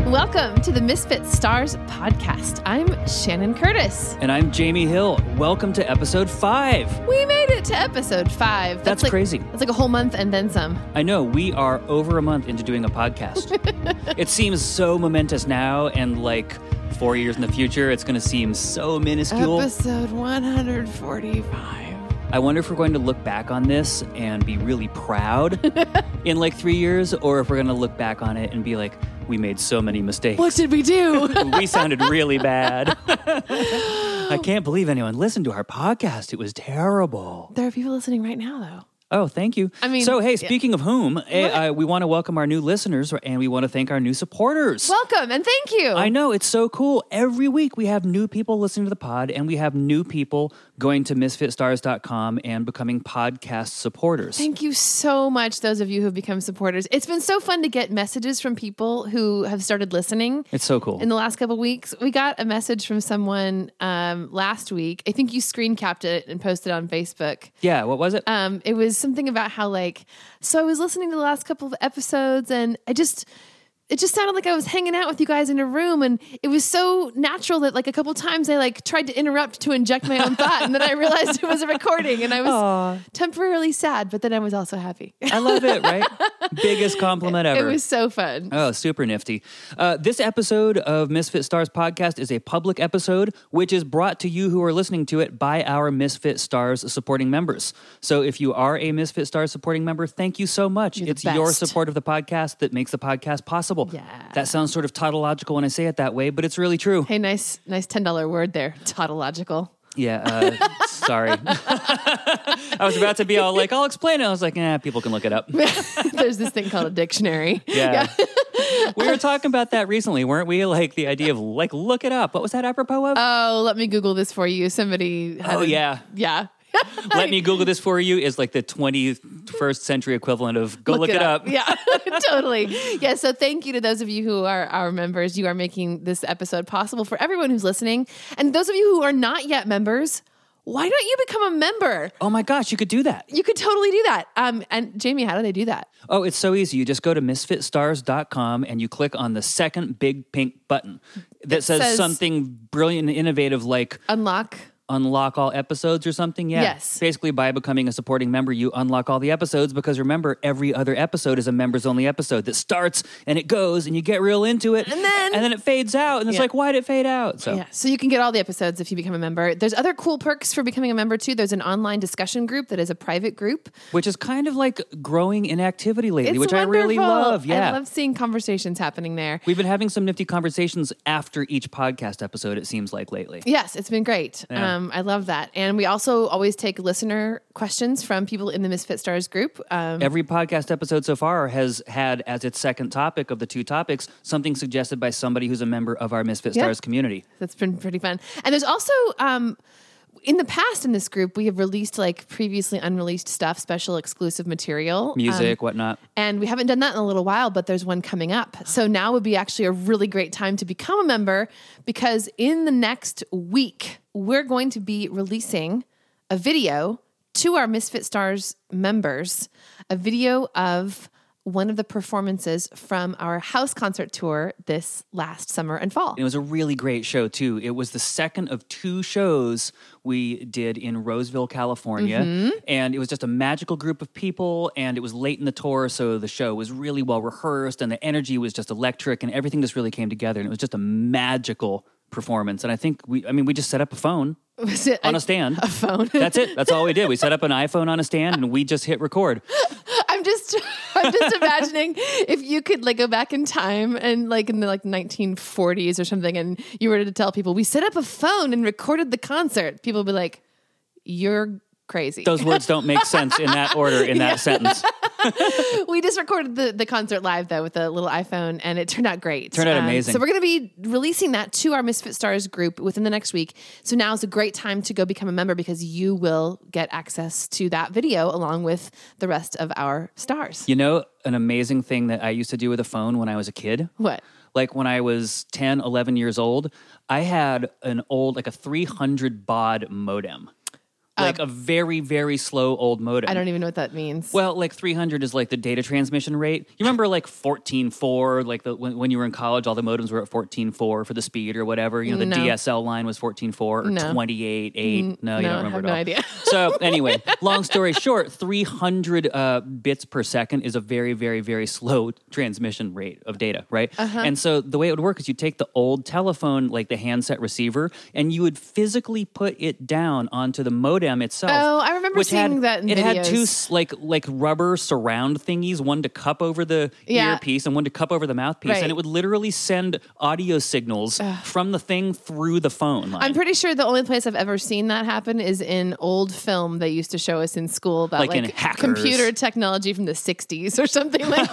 Welcome to the Misfit Stars podcast. I'm Shannon Curtis. And I'm Jamie Hill. Welcome to episode 5. We made it to episode 5. That's crazy. That's like a whole month and then some. I know. We are over a month into doing a podcast. It seems so momentous now, and like 4 years in the future, it's going to seem so minuscule. Episode 145. I wonder if we're going to look back on this and be really proud in like 3 years, or if we're going to look back on it and be like, we made so many mistakes. What did we do? We sounded really bad. I can't believe anyone listened to our podcast. It was terrible. There are people listening right now, though. Oh, thank you. I mean, so, hey, speaking of whom, we want to welcome our new listeners, and we want to thank our new supporters. Welcome, and thank you. I know, it's so cool. Every week we have new people listening to the pod, and we have new people going to misfitstars.com and becoming podcast supporters. Thank you so much, those of you who have become supporters. It's been so fun to get messages from people who have started listening. It's so cool. In the last couple of weeks, we got a message from someone last week. I think you screen capped it and posted on Facebook. Yeah, what was it? It was something about how so I was listening to the last couple of episodes and it just sounded like I was hanging out with you guys in a room, and it was so natural that a couple times I tried to interrupt to inject my own thought, and then I realized it was a recording, and I was temporarily sad, but then I was also happy. I love it, right? Biggest compliment ever. It was so fun. Oh, super nifty. This episode of Misfit Stars podcast is a public episode, which is brought to you who are listening to it by our Misfit Stars supporting members. So if you are a Misfit Stars supporting member, thank you so much. It's your support of the podcast that makes the podcast possible. Yeah. That sounds sort of tautological when I say it that way, but it's really true. Hey, nice $10 word there. Tautological. Yeah, sorry. I was about to be all I'll explain it. I was like, people can look it up. There's this thing called a dictionary. Yeah. We were talking about that recently, weren't we? The idea of look it up. What was that apropos of? Oh, let me Google this for you. Somebody had yeah. Yeah. Let me Google this for you is the 21st century equivalent of go look it up. Yeah, totally. Yeah, so thank you to those of you who are our members. You are making this episode possible for everyone who's listening. And those of you who are not yet members, why don't you become a member? Oh my gosh, you could do that. You could totally do that. And Jamie, how do they do that? Oh, it's so easy. You just go to misfitstars.com and you click on the second big pink button that says something brilliant and innovative like unlock all episodes or something. Yeah. Yes. Basically, by becoming a supporting member, you unlock all the episodes because remember, every other episode is a members only episode that starts and it goes and you get real into it. And then it fades out. And it's why did it fade out? So you can get all the episodes if you become a member. There's other cool perks for becoming a member too. There's an online discussion group that is a private group. Which is kind of growing in activity lately, It's which wonderful. I really love. Yeah. I love seeing conversations happening there. We've been having some nifty conversations after each podcast episode, it seems like lately. Yes, it's been great. Yeah. I love that. And we also always take listener questions from people in the Misfit Stars group. Every podcast episode so far has had as its second topic of the two topics something suggested by somebody who's a member of our Misfit Stars community. That's been pretty fun. And there's also, in the past in this group, we have released previously unreleased stuff, special exclusive material. Music, whatnot. And we haven't done that in a little while, but there's one coming up. So now would be actually a really great time to become a member because in the next week, we're going to be releasing a video to our Misfit Stars members, a video of one of the performances from our house concert tour this last summer and fall. It was a really great show, too. It was the second of 2 shows we did in Roseville, California. Mm-hmm. And it was just a magical group of people, and it was late in the tour, so the show was really well rehearsed, and the energy was just electric, and everything just really came together, and it was just a magical performance. And I think we just set up a phone on a stand. A phone? That's it. That's all we did. We set up an iPhone on a stand, and we just hit record. I'm just imagining if you could go back in time and in the 1940s or something, and you were to tell people we set up a phone and recorded the concert, people would be like, "You're crazy." Those words don't make sense in that order in that sentence. We just recorded the concert live though with a little iPhone, and it turned out great. Turned out amazing. So we're going to be releasing that to our Misfit Stars group within the next week. So now is a great time to go become a member because you will get access to that video along with the rest of our stars. You know, an amazing thing that I used to do with a phone when I was a kid? What? When I was 10, 11 years old, I had an old, a 300 baud modem. like a very, very slow old modem. I don't even know what that means. Well, like 300 is like the data transmission rate. You remember like 14.4, like when you were in college, all the modems were at 14.4 for the speed or whatever. You know, the No. DSL line was 14.4 or No. 28.8. No, you don't I remember have at no all. idea. So anyway, long story short, 300 bits per second is a very, very, very slow transmission rate of data, right? And so the way it would work is you take the old telephone, like the handset receiver, and you would physically put it down onto the modem itself. Oh, I remember which seeing that in It had two videos. like rubber surround thingies, one to cup over the Yeah. earpiece and one to cup over the mouthpiece, Right. and it would literally send audio signals from the thing through the phone line. I'm pretty sure the only place I've ever seen that happen is in old film they used to show us in school about Like in Hackers. computer technology from the 60s or something like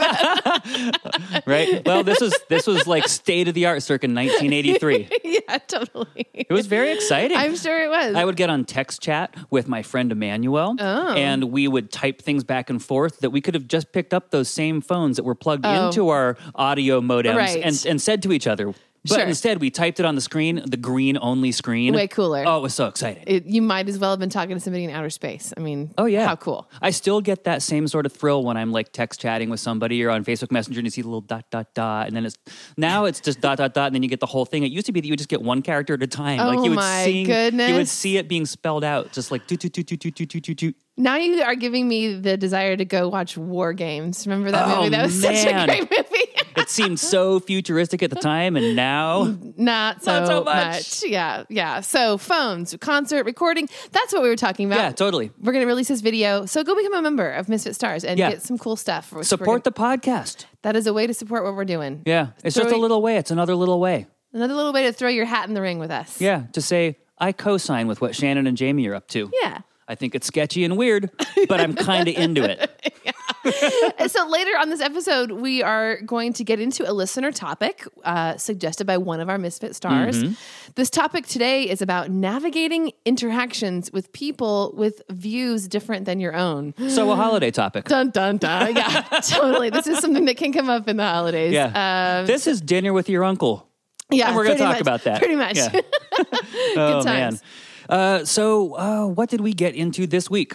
that. Right? Well, this was like state of the art circa 1983. Yeah, totally. It was very exciting. I'm sure it was. I would get on text chat with my friend Emmanuel, and we would type things back and forth that we could have just picked up those same phones that were plugged into our audio modems Right. and said to each other. But Sure. instead, we typed it on the screen, the green-only screen. Way cooler. Oh, it was so exciting. You might as well have been talking to somebody in outer space. I mean, Oh, yeah. how cool. I still get that same sort of thrill when I'm like text chatting with somebody or on Facebook Messenger and you see the little ... and then now it's just ... and then you get the whole thing. It used to be that you would just get one character at a time. Oh, like you would my you would goodness. see it being spelled out, just like toot, toot, toot, toot, toot, toot, toot, toot, toot. Now you are giving me the desire to go watch War Games. Remember that Oh, movie? That was such a man. great movie. It seemed so futuristic at the time, and now Not so, so much. much. Yeah. So phones, concert, recording. That's what we were talking about. yeah, totally. We're going to release this video. So go become a member of Misfit Stars and Yeah. get some cool stuff. Support the podcast. That is a way to support what we're doing. Yeah, it's just a Throwing- little way. It's another little way. Another little way to throw your hat in the ring with us. Yeah, to say I co-sign with what Shannon and Jamie are up to. Yeah. I think it's sketchy and weird, but I'm kind of into it. And so later on this episode, we are going to get into a listener topic suggested by one of our Misfit Stars. Mm-hmm. This topic today is about navigating interactions with people with views different than your own. So a holiday topic. Dun, dun, dun. Yeah, totally. This is something that can come up in the holidays. Yeah. This is dinner with your uncle. Yeah, And we're going to pretty talk much. about that. Pretty much. Yeah. Oh, times. man. So what did we get into this week?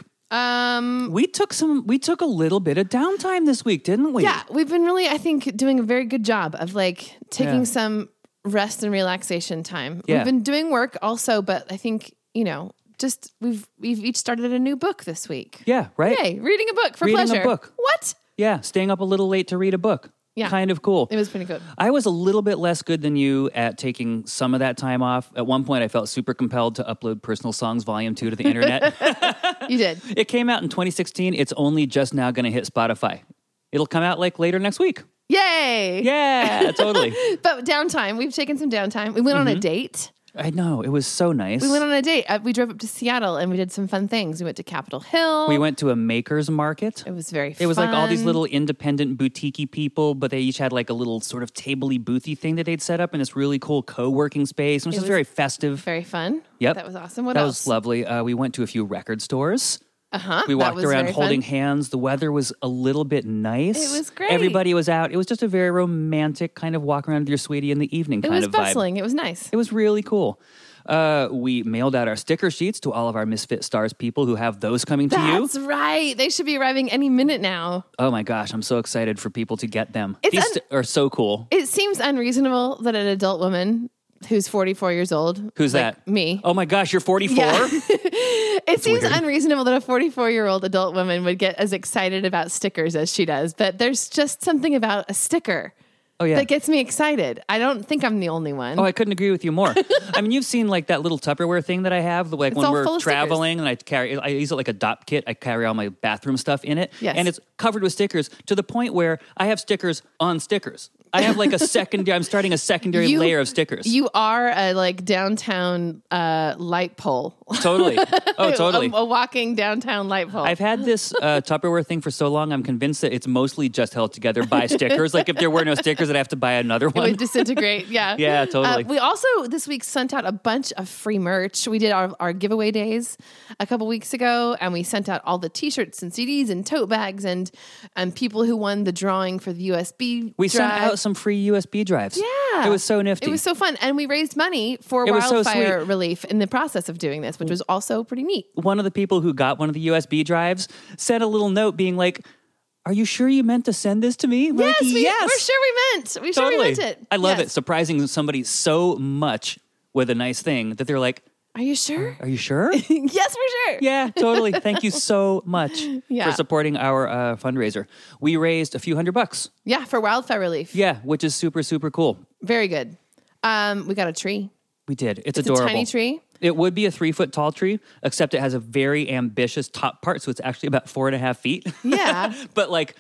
We took a little bit of downtime this week, didn't we? Yeah, we've been really, I think, doing a very good job of like taking Yeah. some rest and relaxation time. Yeah. We've been doing work also, but I think, just we've each started a new book this week. Yeah, right? Yay, reading a book for Reading a pleasure. book. What? Yeah, staying up a little late to read a book. Yeah. Kind of cool. It was pretty good. I was a little bit less good than you at taking some of that time off. At one point, I felt super compelled to upload Personal Songs Volume 2 to the internet. You did. It came out in 2016. It's only just now going to hit Spotify. It'll come out like later next week. Yay. Yeah, totally. But downtime, we've taken some downtime. We went on a date. I know. It was so nice. We went on a date. We drove up to Seattle and we did some fun things. We went to Capitol Hill. We went to a maker's market. It was very fun. It was like all these little independent boutique-y people, but they each had like a little sort of table-y boothy thing that they'd set up in this really cool co-working space. It was just very festive. very fun. Yep. That was awesome. What That else? was lovely. We went to a few record stores. Uh-huh. We That walked was around very holding fun. hands. The weather was a little bit nice. It was great. Everybody was out. It was just a very romantic kind of walk around with your sweetie in the evening It kind was of vibe. bustling. It was nice. It was really cool. We mailed out our sticker sheets to all of our Misfit Stars people who have those coming to you. That's right. They should be arriving any minute now. Oh my gosh, I'm so excited for people to get them. It's These are so cool. It seems unreasonable that an adult woman who's 44 years old. Who's like that? Me. Oh my gosh, you're 44? Yeah. It seems weird. unreasonable that a 44-year-old adult woman would get as excited about stickers as she does, but there's just something about a sticker Oh yeah. that gets me excited. I don't think I'm the only one. Oh, I couldn't agree with you more. I mean, you've seen like that little Tupperware thing that I have, like when all we're full of stickers. traveling and I use it like a dop kit. I carry all my bathroom stuff in it. Yes. And it's covered with stickers to the point where I have stickers on stickers. I have like I'm starting a secondary layer of stickers. You are a like downtown light pole. Totally. Oh, totally. a walking downtown light pole. I've had this Tupperware thing for so long, I'm convinced that it's mostly just held together by stickers. Like if there were no stickers, I'd have to buy another It one. would disintegrate. Yeah. Yeah, totally. We also this week sent out a bunch of free merch. We did our giveaway days a couple weeks ago, and we sent out all the T-shirts and CDs and tote bags and people who won the drawing for the USB. We sent drive. out some free USB drives. Yeah. It was so nifty. It was so fun. And we raised money for It was so wildfire sweet. relief in the process of doing this, which was also pretty neat. One of the people who got one of the USB drives sent a little note being like, are you sure you meant to send this to me? We're like, We're sure we meant. We sure we meant it. I love Yes. it. Surprising somebody so much with a nice thing that they're like, Are you sure? are you sure? Yes, we're sure. Yeah, totally. Thank you so much Yeah. for supporting our fundraiser. We raised a few $100. Yeah, for wildfire relief. Yeah, which is super, super cool. Very good. We got a tree. We did. It's It's adorable. a tiny tree. It would be a 3-foot tall tree, except it has a very ambitious top part, so it's actually about 4.5 feet. Yeah. But like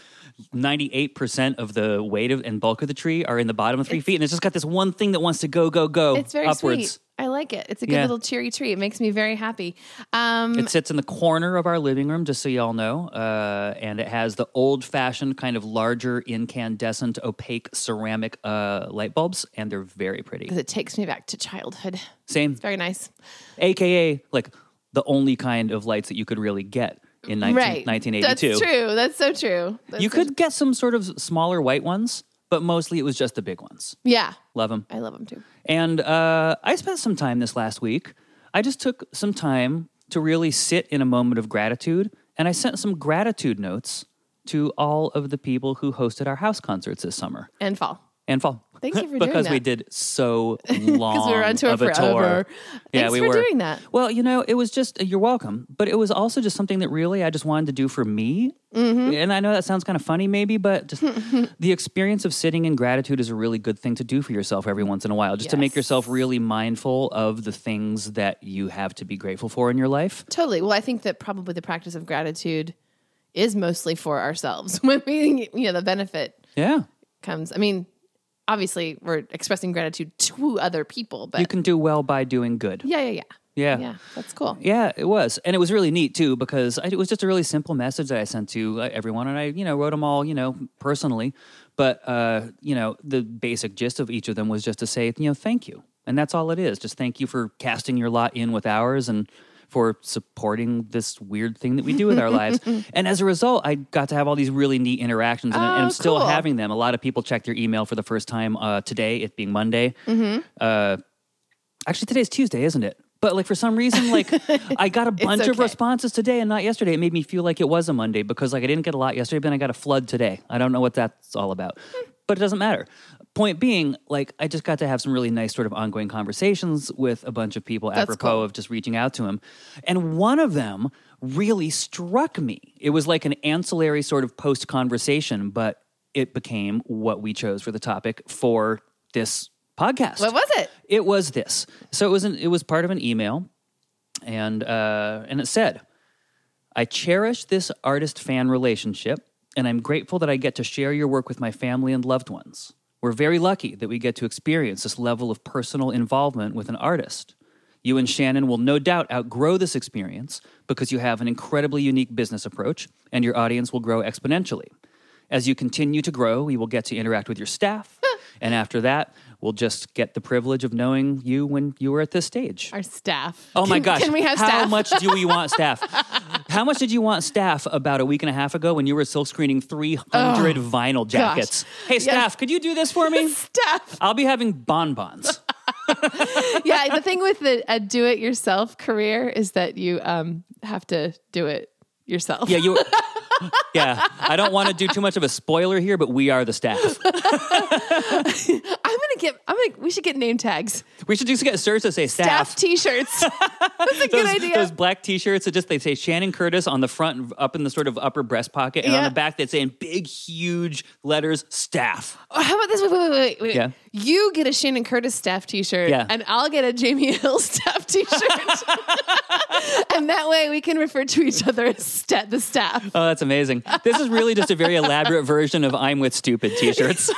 98% of the weight and bulk of the tree are in the bottom of 3 feet, and it's just got this one thing that wants to go It's very upwards. sweet. I like it. It's a good Yeah. little cheery tree. It makes me very happy. It sits in the corner of our living room, just so y'all know, and it has the old-fashioned kind of larger incandescent opaque ceramic light bulbs, and they're very pretty. Because it takes me back to childhood. Same, Very nice. AKA like the only kind of lights that you could really get in 1982. That's true. That's so true. You could get some sort of smaller white ones, but mostly it was just the big ones. Yeah. Love them. I love them too. And I spent some time this last week. I just took some time to really sit in a moment of gratitude, and I sent some gratitude notes to all of the people who hosted our house concerts this summer And fall. and fall. Thank you for doing because we that. did so long Because we were on tour of a forever. tour. Thanks for doing that. Well, it was just, you're welcome. But it was also just something that really I just wanted to do for me. Mm-hmm. And I know that sounds kind of funny maybe, but just the experience of sitting in gratitude is a really good thing to do for yourself every once in a while. Just to make Yes. yourself really mindful of the things that you have to be grateful for in your life. Totally. Well, I think that probably the practice of gratitude is mostly for ourselves. When we, the benefit Yeah. comes. I mean, obviously we're expressing gratitude to other people, but You can do well by doing good. yeah. Yeah. Yeah, that's cool. Yeah, it was. And it was really neat, too, because it was just a really simple message that I sent to everyone. And I, wrote them all, personally. But, the basic gist of each of them was just to say, thank you. And that's all it is. Just thank you for casting your lot in with ours and for supporting this weird thing that we do with our lives. And as a result, I got to have all these really neat interactions, and I'm still cool. having them. A lot of people checked their email for the first time today, it being Monday. Actually, today's Tuesday, isn't it? But like for some reason, like I got a bunch of okay. responses today and not yesterday. It made me feel like it was a Monday because like I didn't get a lot yesterday, but then I got a flood today. I don't know what that's all about, but it doesn't matter. Point being, like I just got to have some really nice sort of ongoing conversations with a bunch of people apropos cool. of just reaching out to him. And one of them really struck me. It was like an ancillary sort of post conversation, but it became what we chose for the topic for this podcast. What was it? It was this. So it was part of an email, and it said, "I cherish this artist-fan relationship, and I'm grateful that I get to share your work with my family and loved ones. We're very lucky that we get to experience this level of personal involvement with an artist. You and Shannon will no doubt outgrow this experience because you have an incredibly unique business approach, and your audience will grow exponentially. As you continue to grow, we will get to interact with your staff, and after that, we'll just get the privilege of knowing you when you were at this stage." Our staff. Oh my gosh. Can we have How staff? much do we want staff? How much did you want staff about a week and a half ago when you were silk screening 300 vinyl jackets? Hey, staff, could you do this for me? Staff. I'll be having bonbons. Yeah, the thing with a do-it-yourself career is that you have to do it yourself. Yeah, yeah, I don't want to do too much of a spoiler here, but we are the staff. We should get name tags. We should just get shirts that say Staff t-shirts. That's a good idea. Those black t-shirts that they say Shannon Curtis on the front, up in the sort of upper breast pocket, and on Yeah. the back that's saying big, huge letters, staff. Oh, how about this? Wait. Yeah. You get a Shannon Curtis staff t-shirt, Yeah. and I'll get a Jamie Hill staff t-shirt. And that way we can refer to each other as the staff. Oh, that's amazing. This is really just a very elaborate version of I'm with stupid t-shirts.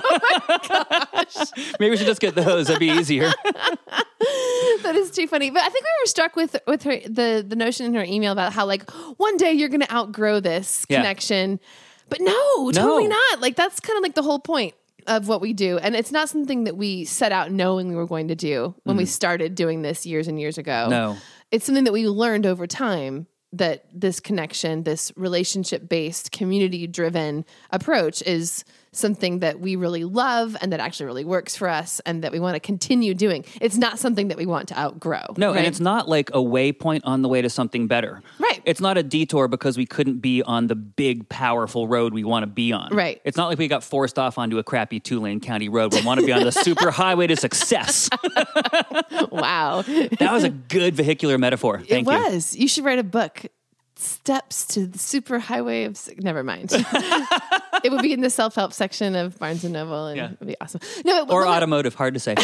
Maybe we should just get those. That'd be easier. That is too funny. But I think we were struck with her the notion in her email about how like one day you're going to outgrow this Yeah. connection. But no, totally not. Like that's kind of like the whole point of what we do. And it's not something that we set out knowing we were going to do when we started doing this years and years ago. No. It's something that we learned over time, that this connection, this relationship-based, community-driven approach is something that we really love and that actually really works for us and that we want to continue doing. It's not something that we want to outgrow. No, right? and it's not like a waypoint on the way to something better. Right. It's not a detour because we couldn't be on the big, powerful road we want to be on. Right. It's not like we got forced off onto a crappy 2-lane county road. We want to be on the super highway to success. Wow. That was a good vehicular metaphor. Thank you. It was. You should write a book. Steps to the super highway of... Never mind. It would be in the self-help section of Barnes & Noble, and it would be awesome. No, or automotive, hard to say.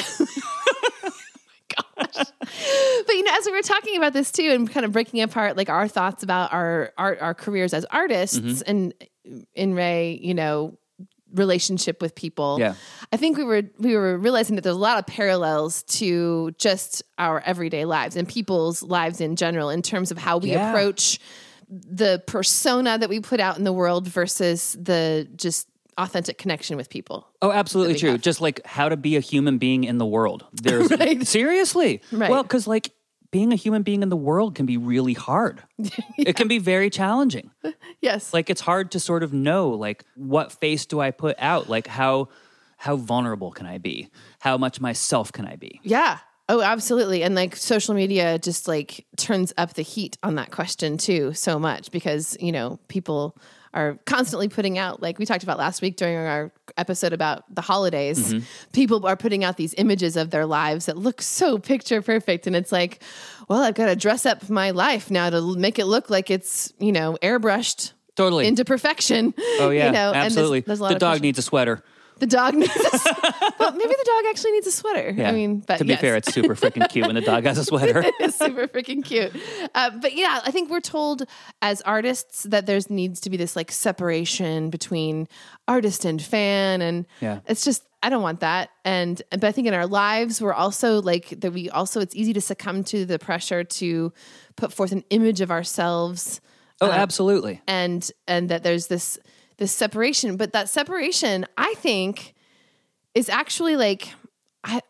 Gosh. But, as we were talking about this too, and kind of breaking apart like our thoughts about our careers as artists and in Ray, relationship with people. Yeah. I think we were realizing that there's a lot of parallels to just our everyday lives and people's lives in general in terms of how we approach the persona that we put out in the world versus the just authentic connection with people. Oh, absolutely true. Just like how to be a human being in the world. There's seriously. Right. Well, because like being a human being in the world can be really hard. It can be very challenging. Yes. Like it's hard to sort of know like what face do I put out? Like how vulnerable can I be? How much myself can I be? Yeah. Oh, absolutely. And like social media just like turns up the heat on that question too so much because, people are constantly putting out, like we talked about last week during our episode about the holidays, people are putting out these images of their lives that look so picture perfect. And it's like, well, I've got to dress up my life now to make it look like it's, airbrushed Totally into perfection. Oh yeah, absolutely. And there's a lot the of dog pressure. needs a sweater. The dog needs well, maybe the dog actually needs a sweater. Yeah. I mean, but to be fair, it's super freaking cute when the dog has a sweater. It's super freaking cute. But yeah, I think we're told as artists that there's needs to be this like separation between artist and fan. And it's just, I don't want that. But I think in our lives, we're also like that it's easy to succumb to the pressure to put forth an image of ourselves. Oh, absolutely. And that there's this separation, but that separation, I think, is actually like, I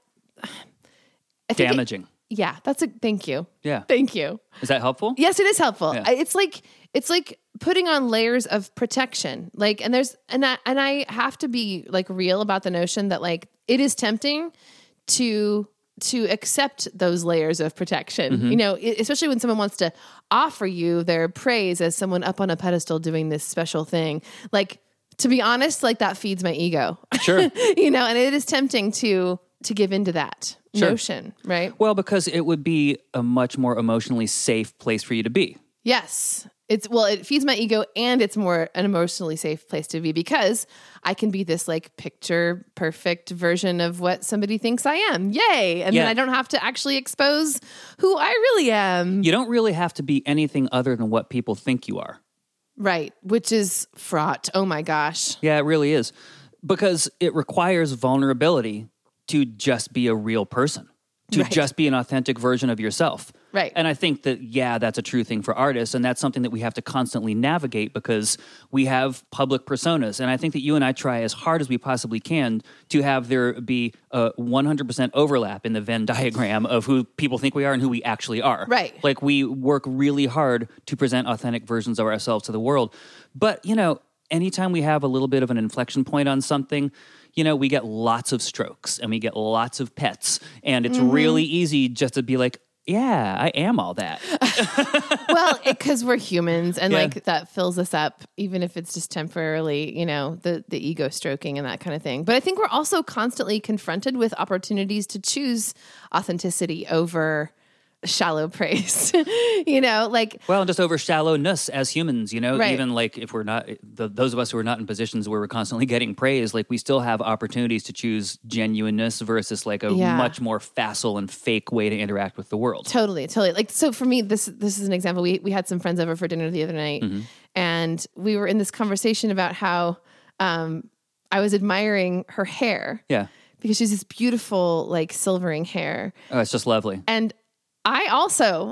think damaging. thank you. Yeah. Thank you. Is that helpful? Yes, it is helpful. Yeah. It's like putting on layers of protection. Like, and I have to be like real about the notion that like, it is tempting to accept those layers of protection, especially when someone wants to offer you their praise as someone up on a pedestal doing this special thing. Like, to be honest, like that feeds my ego. Sure. And it is tempting to give into that notion, right? Well, because it would be a much more emotionally safe place for you to be. Yes. It feeds my ego and it's more an emotionally safe place to be because I can be this like picture perfect version of what somebody thinks I am. Yay. And then I don't have to actually expose who I really am. You don't really have to be anything other than what people think you are. Right. Which is fraught. Oh my gosh. Yeah, it really is. Because it requires vulnerability to just be a real person, to just be an authentic version of yourself. Right. And I think that, that's a true thing for artists. And that's something that we have to constantly navigate because we have public personas. And I think that you and I try as hard as we possibly can to have there be a 100% overlap in the Venn diagram of who people think we are and who we actually are. Right. Like we work really hard to present authentic versions of ourselves to the world. But, anytime we have a little bit of an inflection point on something, we get lots of strokes and we get lots of pets. And it's really easy just to be like, yeah, I am all that. Well, because we're humans and like that fills us up, even if it's just temporarily, the ego stroking and that kind of thing. But I think we're also constantly confronted with opportunities to choose authenticity over shallow praise, Well, and just over shallowness as humans, Right. even like if we're not, those of us who are not in positions where we're constantly getting praise, like we still have opportunities to choose genuineness versus like a much more facile and fake way to interact with the world. Totally. Like, so for me, this is an example. We had some friends over for dinner the other night and we were in this conversation about how I was admiring her hair. Yeah. Because she's this beautiful, like silvering hair. Oh, it's just lovely. And I also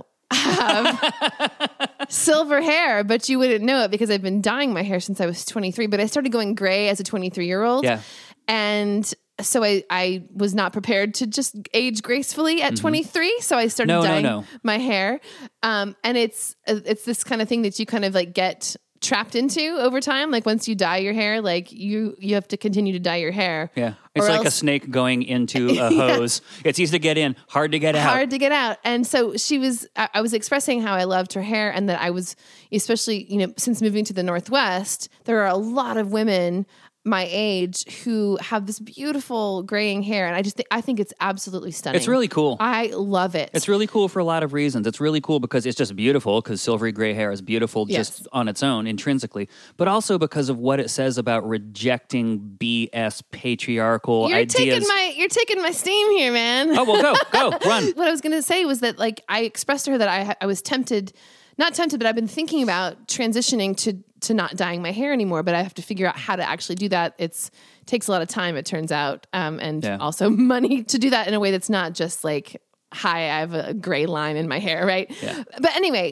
have silver hair, but you wouldn't know it because I've been dyeing my hair since I was 23, but I started going gray as a 23-year-old. Yeah. And so I was not prepared to just age gracefully at 23. So I started dyeing my hair. And it's this kind of thing that you kind of like get trapped into over time. Like once you dye your hair, like you have to continue to dye your hair. Yeah. It's or like a else- snake going into a hose. It's easy to get in, hard to get out. hard to get out. And so I was expressing how I loved her hair and that I was, especially, since moving to the Northwest, there are a lot of women my age who have this beautiful graying hair. And I think it's absolutely stunning. It's really cool. I love it. It's really cool for a lot of reasons. It's really cool because it's just beautiful, because silvery gray hair is beautiful just on its own, intrinsically, but also because of what it says about rejecting BS patriarchal ideas. You're taking my steam here, man. Oh, well, go, run. What I was going to say was that, like, I expressed to her that I was not tempted, but I've been thinking about transitioning to not dyeing my hair anymore, but I have to figure out how to actually do that. It takes a lot of time, it turns out, and also money to do that in a way that's not just like, hi, I have a gray line in my hair, right? Yeah. But anyway,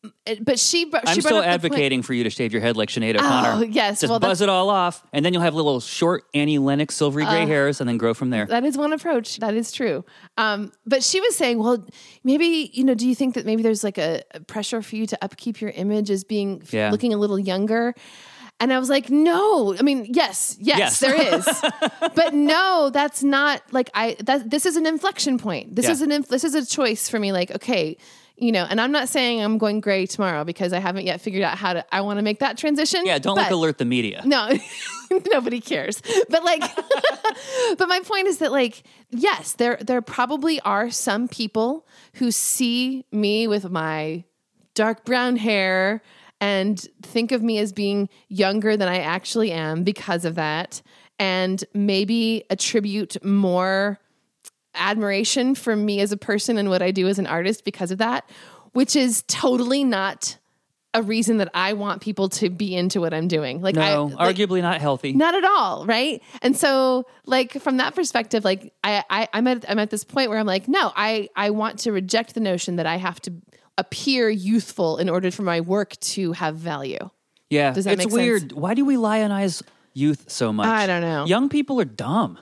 she I'm still advocating for you to shave your head like Sinead O'Connor. Oh, yes. Just buzz it all off, and then you'll have little short Annie Lennox silvery gray hairs, and then grow from there. That is one approach. That is true. But she was saying, well, maybe, do you think that maybe there's like a pressure for you to upkeep your image as being looking a little younger? And I was like, no. I mean, yes, there is. But no, that's not like this is an inflection point. This is a choice for me. Like, okay, and I'm not saying I'm going gray tomorrow because I haven't yet figured out I want to make that transition. Yeah, don't alert the media. No, nobody cares. But like, but my point is that, like, yes, there probably are some people who see me with my dark brown hair and think of me as being younger than I actually am because of that, and maybe attribute more admiration for me as a person and what I do as an artist because of that, which is totally not a reason that I want people to be into what I'm doing. Like, arguably not healthy. Not at all, right? And so, like, from that perspective, like, I'm at this point where I'm like, no, I want to reject the notion that I have to appear youthful in order for my work to have value. Yeah, does that make sense? It's weird. Why do we lionize youth so much? I don't know. Young people are dumb.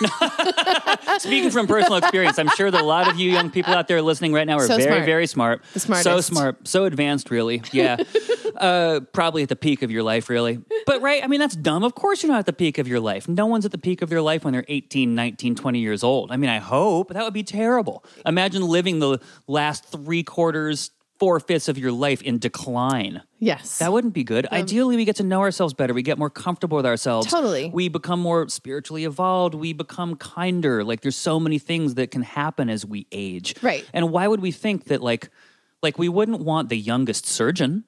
Speaking from personal experience, I'm sure that a lot of you young people out there listening right now are very smart. The smartest. So smart. So advanced, really. Yeah. Probably at the peak of your life, really. But, right, I mean, that's dumb. Of course you're not at the peak of your life. No one's at the peak of their life when they're 18, 19, 20 years old. I mean, I hope. That would be terrible. Imagine living the last 3/4, 4/5 of your life in decline. Yes. That wouldn't be good. Ideally, we get to know ourselves better. We get more comfortable with ourselves. Totally. We become more spiritually evolved. We become kinder. Like, there's so many things that can happen as we age. Right. And why would we think that, like we wouldn't want the youngest surgeon?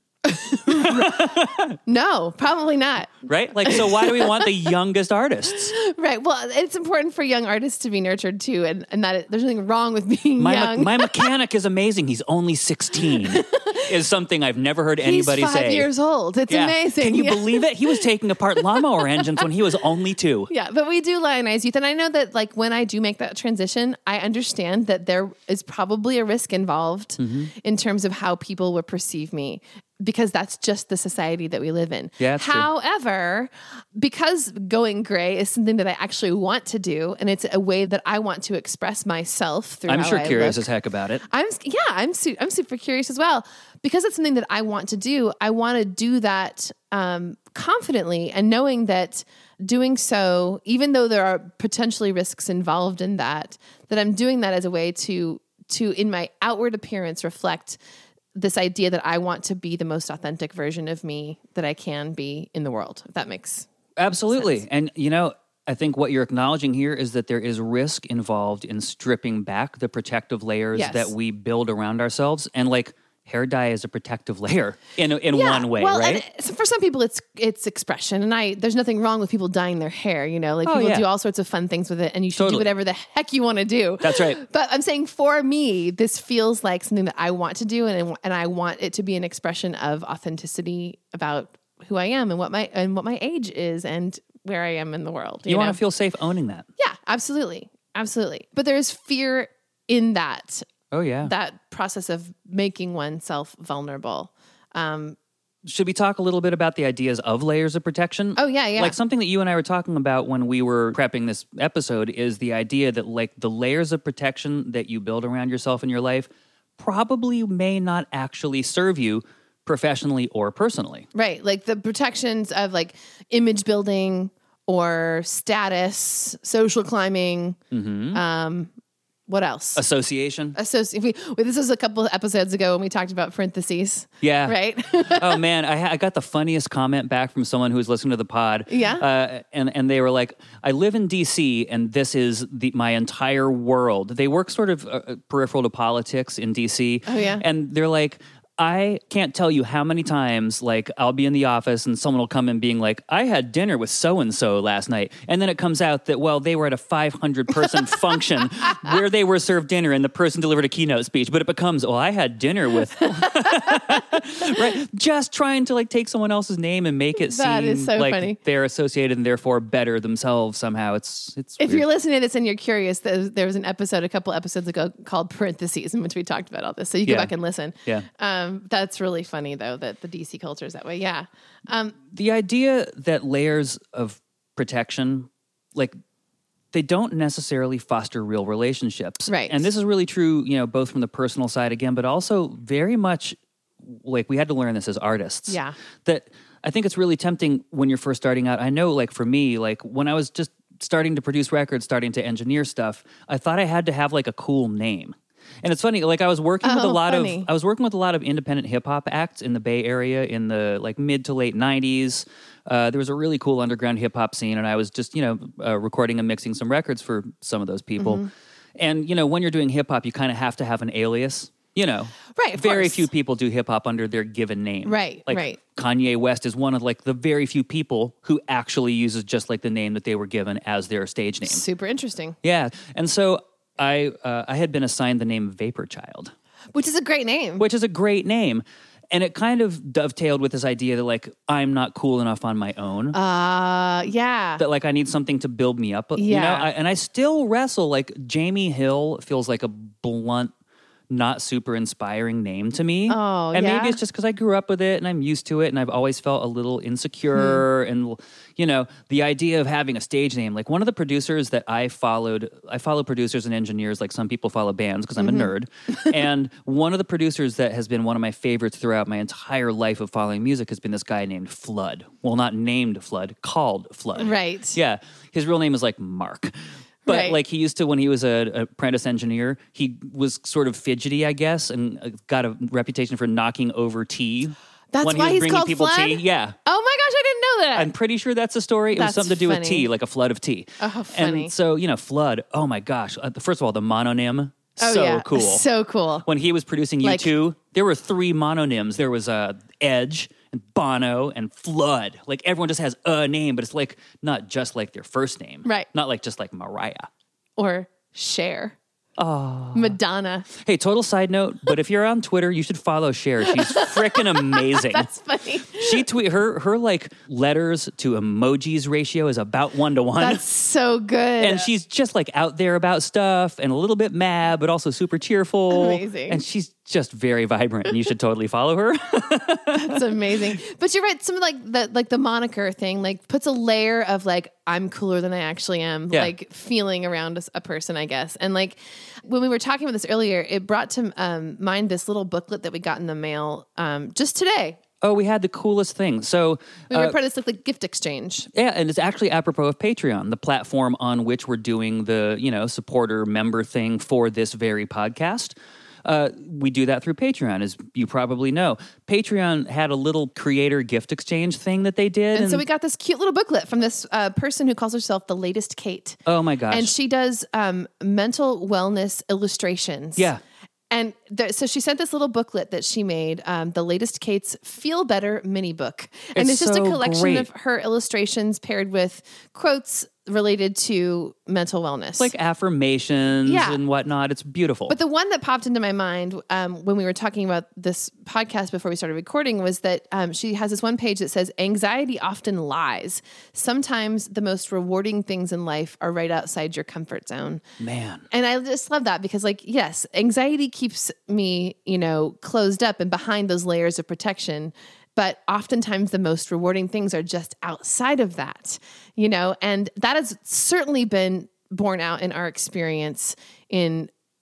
No, probably not. Right? Like, so why do we want the youngest artists? Right. Well, it's important for young artists to be nurtured too, and that there's nothing wrong with being young. My mechanic is amazing. He's only 16. Is something I've never heard anybody say. He's 5 years old. It's amazing. Can you believe it? He was taking apart lawnmower engines when he was only 2. Yeah, but we do lionize youth. And I know that, like, when I do make that transition, I understand that there is probably a risk involved in terms of how people will perceive me, because that's just the society that we live in. Yeah, however, because going gray is something that I actually want to do, and it's a way that I want to express myself through I'm how sure I curious look. as heck about it. I'm super curious as well, because it's something that I want to do. I want to do that confidently, and knowing that doing so, even though there are potentially risks involved in that I'm doing that as a way to in my outward appearance reflect this idea that I want to be the most authentic version of me that I can be in the world, if that makes Absolutely. sense. And, I think what you're acknowledging here is that there is risk involved in stripping back the protective layers that we build around ourselves. And, like, hair dye is a protective layer in one way, right? So for some people, it's expression, and there's nothing wrong with people dyeing their hair. People do all sorts of fun things with it, and you should do whatever the heck you want to do. That's right. But I'm saying, for me, this feels like something that I want to do, and I want it to be an expression of authenticity about who I am and what my age is and where I am in the world. You want to feel safe owning that. Yeah, absolutely, absolutely. But there's fear in that. Oh, yeah. That process of making oneself vulnerable. Should we talk a little bit about the ideas of layers of protection? Oh, yeah. Like, something that you and I were talking about when we were prepping this episode is the idea that, like, the layers of protection that you build around yourself in your life probably may not actually serve you, professionally or personally. Right. Like the protections of like image building or status, social climbing. What else? Association. This was a couple of episodes ago when we talked about parentheses. Yeah. Right? Oh, man. I got the funniest comment back from someone who was listening to the pod. Yeah. And they were like, I live in D.C., and this is my entire world. They work sort of peripheral to politics in D.C. Oh, yeah. And they're like, I can't tell you how many times, like, I'll be in the office and someone will come in being like, I had dinner with so-and-so last night. And then it comes out that, well, they were at a 500-person function where they were served dinner and the person delivered a keynote speech. But it becomes, I had dinner with... right? Just trying to, like, take someone else's name and make it seem so like funny. they're associated and therefore better themselves somehow. It's If weird. you're listening to this and you're curious, there was an episode a couple episodes ago called Parentheses in which we talked about all this. So you go back and listen. Yeah. That's really funny, though, that the DC culture is that way. Yeah. The idea that layers of protection, like, they don't necessarily foster real relationships. Right. And this is really true, both from the personal side again, but also very much, like, we had to learn this as artists. Yeah. That I think it's really tempting when you're first starting out. I know, like, for me, like, when I was just starting to produce records, starting to engineer stuff, I thought I had to have, like, a cool name. And it's funny, like I was working with a lot of independent hip hop acts in the Bay Area in the like mid to late 90s. There was a really cool underground hip hop scene, and I was just recording and mixing some records for some of those people. And when you're doing hip hop, you kind of have to have an alias. Right, of very course. few people do hip hop under their given name. Right, like, right. Kanye West is one of like the very few people who actually uses just like the name that they were given as their stage name. Super interesting. Yeah, and so I had been assigned the name Vapor Child, Which is a great name. which is a great name. And it kind of dovetailed with this idea that, like, I'm not cool enough on my own. Yeah. That, like, I need something to build me up. Yeah. And I still wrestle. Like, Jamie Hill feels like a blunt, not super inspiring name to me. Oh, and yeah? maybe it's just because I grew up with it and I'm used to it, and I've always felt a little insecure. And, the idea of having a stage name, like one of the producers that I follow producers and engineers like some people follow bands because I'm a nerd. And one of the producers that has been one of my favorites throughout my entire life of following music has been this guy named Flood. Well, not named Flood, called Flood. Right. Yeah. His real name is like Mark. But Right. like he used to, when he was an apprentice engineer, he was sort of fidgety, I guess, and got a reputation for knocking over tea. That's when he why was he's bringing called people Flood? tea. Yeah. Oh my gosh, I didn't know that. I'm pretty sure that's the story. It was That's something to do with funny. tea, like a flood of tea. Oh, funny. And so, Flood, oh my gosh. First of all, the mononym, so cool. So cool. When he was producing Like- U2, there were 3 mononyms. There was Edge and Bono and Flood. Like everyone just has a name, but it's like not just like their first name. Right. Not like just like Mariah. Or Cher. Oh. Madonna. Hey, total side note, but if you're on Twitter, you should follow Cher. She's freaking amazing. That's funny. She her like letters to emojis ratio is about 1-to-1. That's so good. And she's just like out there about stuff and a little bit mad, but also super cheerful. Amazing. And she's just very vibrant, and you should totally follow her. That's amazing. But you're right. Some like the moniker thing, like puts a layer of like, I'm cooler than I actually am, Yeah. like feeling around a person, I guess. And like when we were talking about this earlier, it brought to mind this little booklet that we got in the mail just today. Oh, we had the coolest thing. So We were part of this like gift exchange. yeah, and it's actually apropos of Patreon, the platform on which we're doing the, supporter member thing for this very podcast. We do that through Patreon, as you probably know. Patreon had a little creator gift exchange thing that they did. And so we got this cute little booklet from this person who calls herself the latest Kate. Oh my gosh. And she does mental wellness illustrations. Yeah. And so she sent this little booklet that she made, the latest Kate's Feel Better mini book. And it's just a so collection great. of her illustrations paired with quotes related to mental wellness. Like affirmations Yeah. and whatnot. It's beautiful. But the one that popped into my mind when we were talking about this podcast before we started recording was that she has this one page that says, anxiety often lies. Sometimes the most rewarding things in life are right outside your comfort zone. Man. And I just love that because, like, yes, anxiety keeps me, closed up and behind those layers of protection. But oftentimes the most rewarding things are just outside of that, and that has certainly been borne out in our experience in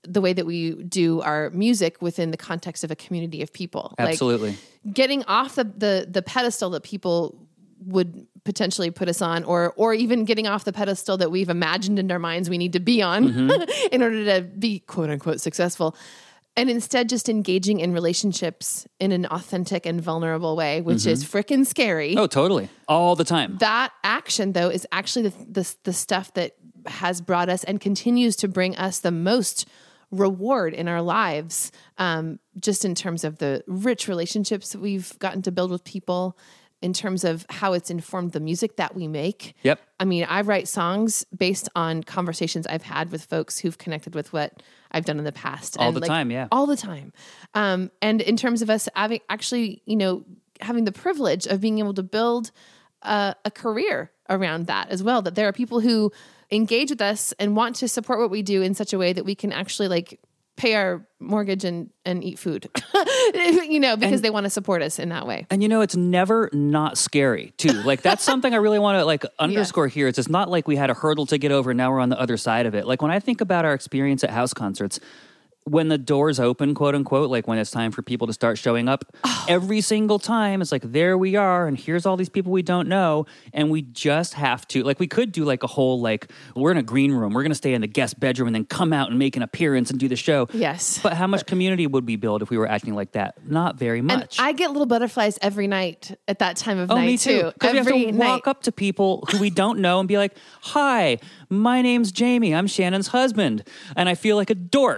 the way that we do our music within the context of a community of people. Absolutely. Like getting off the pedestal that people would potentially put us on, or even getting off the pedestal that we've imagined in our minds we need to be on in order to be quote unquote successful. And instead just engaging in relationships in an authentic and vulnerable way, which is freaking scary. Oh, totally. All the time. That action, though, is actually the stuff that has brought us and continues to bring us the most reward in our lives, just in terms of the rich relationships that we've gotten to build with people, in terms of how it's informed the music that we make. Yep. I mean, I write songs based on conversations I've had with folks who've connected with what I've done in the past. All the time, yeah. All the time. And in terms of us having actually, having the privilege of being able to build a career around that as well, that there are people who engage with us and want to support what we do in such a way that we can actually like pay our mortgage and eat food, because they want to support us in that way. And it's never not scary too. Like that's something I really want to like underscore here. It's not like we had a hurdle to get over and now we're on the other side of it. Like when I think about our experience at house concerts, when the doors open, quote unquote, like when it's time for people to start showing up, every single time it's like, there we are. And here's all these people we don't know. And we just have to, like, we could do like a whole, like, we're in a green room. We're going to stay in the guest bedroom and then come out and make an appearance and do the show. Yes. But how much community would we build if we were acting like that? Not very much. And I get little butterflies every night at that time of night me too. Because we have to night. walk up to people who we don't know and be like, hi, my name's Jamie. I'm Shannon's husband. And I feel like a dork.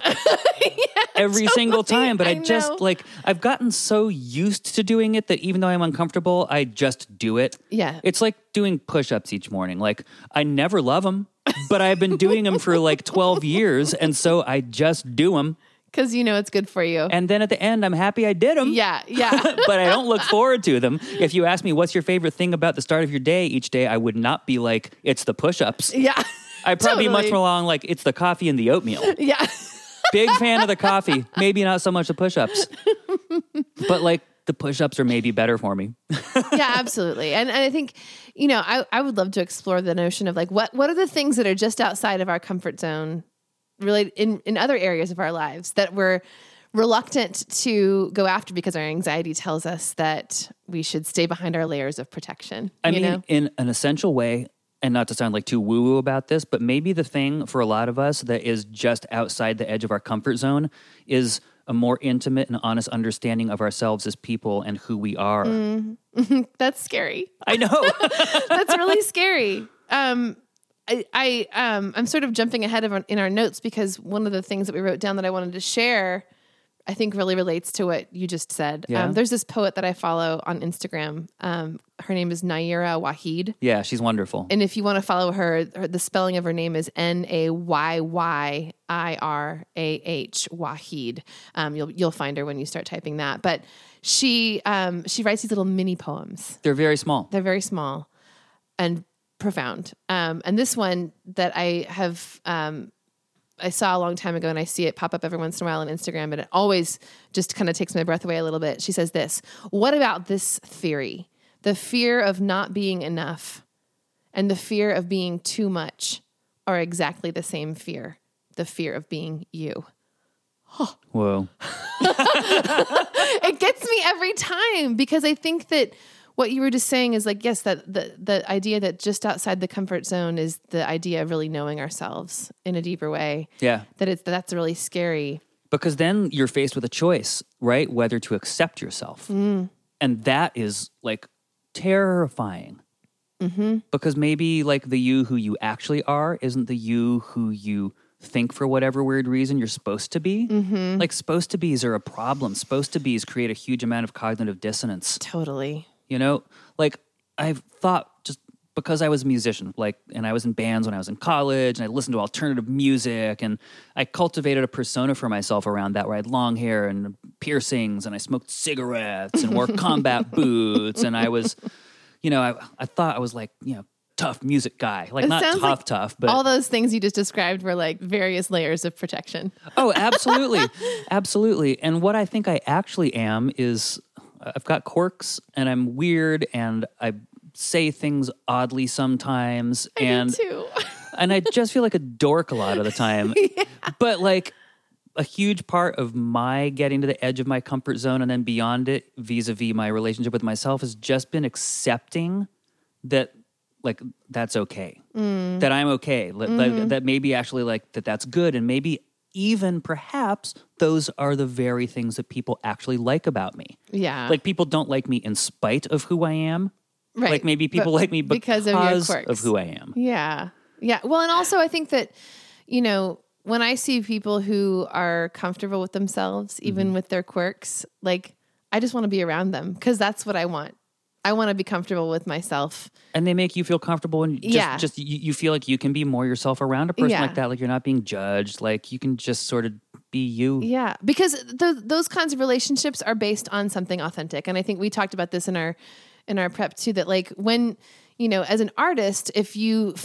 Every single time, but I just like, I've gotten so used to doing it that even though I'm uncomfortable, I just do it. Yeah. It's like doing push-ups each morning. Like I never love them, but I've been doing them for like 12 years. And so I just do them. Because it's good for you. And then at the end, I'm happy I did them. Yeah. But I don't look forward to them. If you ask me, what's your favorite thing about the start of your day each day, I would not be like, it's the push-ups. Yeah. I'd probably be much more along like, it's the coffee and the oatmeal. Yeah. Big fan of the coffee. Maybe not so much the push-ups. But like the push-ups are maybe better for me. Yeah, absolutely. And I think, I would love to explore the notion of like, what are the things that are just outside of our comfort zone, really in other areas of our lives that we're reluctant to go after because our anxiety tells us that we should stay behind our layers of protection. I mean, in an essential way, and not to sound like too woo-woo about this, but maybe the thing for a lot of us that is just outside the edge of our comfort zone is a more intimate and honest understanding of ourselves as people and who we are. That's scary. I know. That's really scary. I'm sort of jumping ahead in our notes because one of the things that we wrote down that I wanted to share, I think really relates to what you just said. Yeah. There's this poet that I follow on Instagram. Her name is Nayyirah Waheed. Yeah, she's wonderful. And if you want to follow her, the spelling of her name is Nayyirah Waheed. You'll find her when you start typing that. But she writes these little mini poems. They're very small. They're very small and profound. And this one that I have I saw a long time ago, and I see it pop up every once in a while on Instagram, and it always just kind of takes my breath away a little bit. She says this: what about this theory? The fear of not being enough and the fear of being too much are exactly the same fear. The fear of being you. Whoa. It gets me every time because I think that what you were just saying is like, yes, that the idea that just outside the comfort zone is the idea of really knowing ourselves in a deeper way. Yeah. That's really scary. Because then you're faced with a choice, right? Whether to accept yourself. And that is like terrifying. Because maybe like the you who you actually are isn't the you who you think for whatever weird reason you're supposed to be. Like supposed to be's are a problem. Supposed to be's create a huge amount of cognitive dissonance. Totally. Like I've thought just because I was a musician, like, and I was in bands when I was in college and I listened to alternative music and I cultivated a persona for myself around that where I had long hair and piercings and I smoked cigarettes and wore combat boots. And I was, I thought I was like, tough music guy, like not tough, but all those things you just described were like various layers of protection. Oh, absolutely. Absolutely. And what I think I actually am is I've got quirks and I'm weird and I say things oddly sometimes. I do too. And I just feel like a dork a lot of the time. Yeah. But like a huge part of my getting to the edge of my comfort zone and then beyond it vis-a-vis my relationship with myself has just been accepting that like that's okay, that I'm okay, that maybe actually like that's good, and maybe even perhaps those are the very things that people actually like about me. Yeah. Like people don't like me in spite of who I am. Right. Like maybe people like me because of your quirks. of who I am. Yeah. Yeah. Well, and also I think that, you know, when I see people who are comfortable with themselves, even with their quirks, like I just want to be around them because that's what I want. I want to be comfortable with myself. And they make you feel comfortable, and just you feel like you can be more yourself around a person like that. Like you're not being judged. Like you can just sort of be you. Yeah, because those kinds of relationships are based on something authentic. And I think we talked about this in our prep too, that like when, you know, as an artist, if you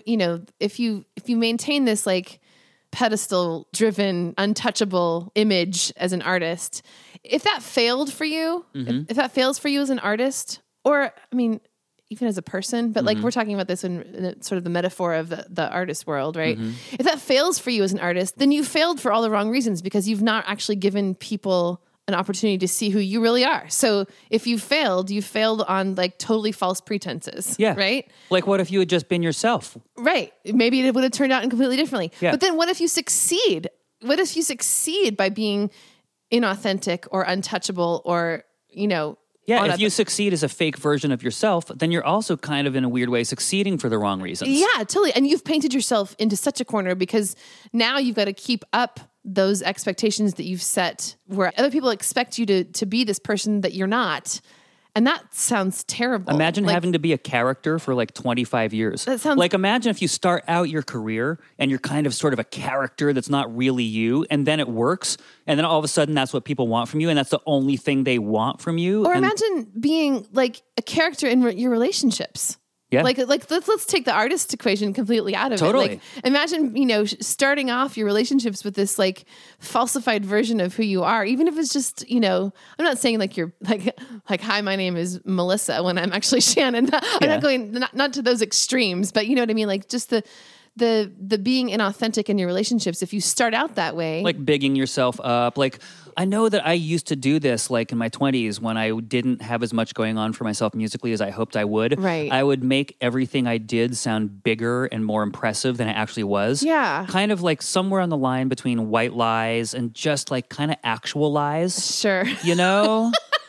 maintain this like pedestal driven, untouchable image as an artist, if that failed for you, if that fails for you as an artist, or I mean, even as a person, but like we're talking about this in sort of the metaphor of the artist world, right? If that fails for you as an artist, then you failed for all the wrong reasons because you've not actually given people an opportunity to see who you really are. So if you failed on like totally false pretenses. Yeah. Right? Like what if you had just been yourself? Right. Maybe it would have turned out completely differently. Yeah. But then what if you succeed? What if you succeed by being inauthentic or untouchable or, you know... Yeah, if you succeed as a fake version of yourself, then you're also kind of in a weird way succeeding for the wrong reasons. Yeah, totally. And you've painted yourself into such a corner because now you've got to keep up those expectations that you've set where other people expect you to be this person that you're not. And that sounds terrible. Imagine having to be a character for like 25 years. That sounds... Like imagine if you start out your career and you're kind of sort of a character that's not really you, and then it works, and then all of a sudden that's what people want from you, and that's the only thing they want from you. Or imagine being like a character in your relationships. Yeah. Like let's take the artist equation completely out of it. Totally. Like imagine, you know, starting off your relationships with this like falsified version of who you are, even if it's just, you know, I'm not saying like you're like, hi, my name is Melissa when I'm actually Shannon. I'm not going, not to those extremes, but you know what I mean? Like just the being inauthentic in your relationships, if you start out that way. Like bigging yourself up. Like, I know that I used to do this like in my 20s when I didn't have as much going on for myself musically as I hoped I would. Right. I would make everything I did sound bigger and more impressive than it actually was. Yeah. Kind of like somewhere on the line between white lies and just like kind of actual lies. Sure. You know?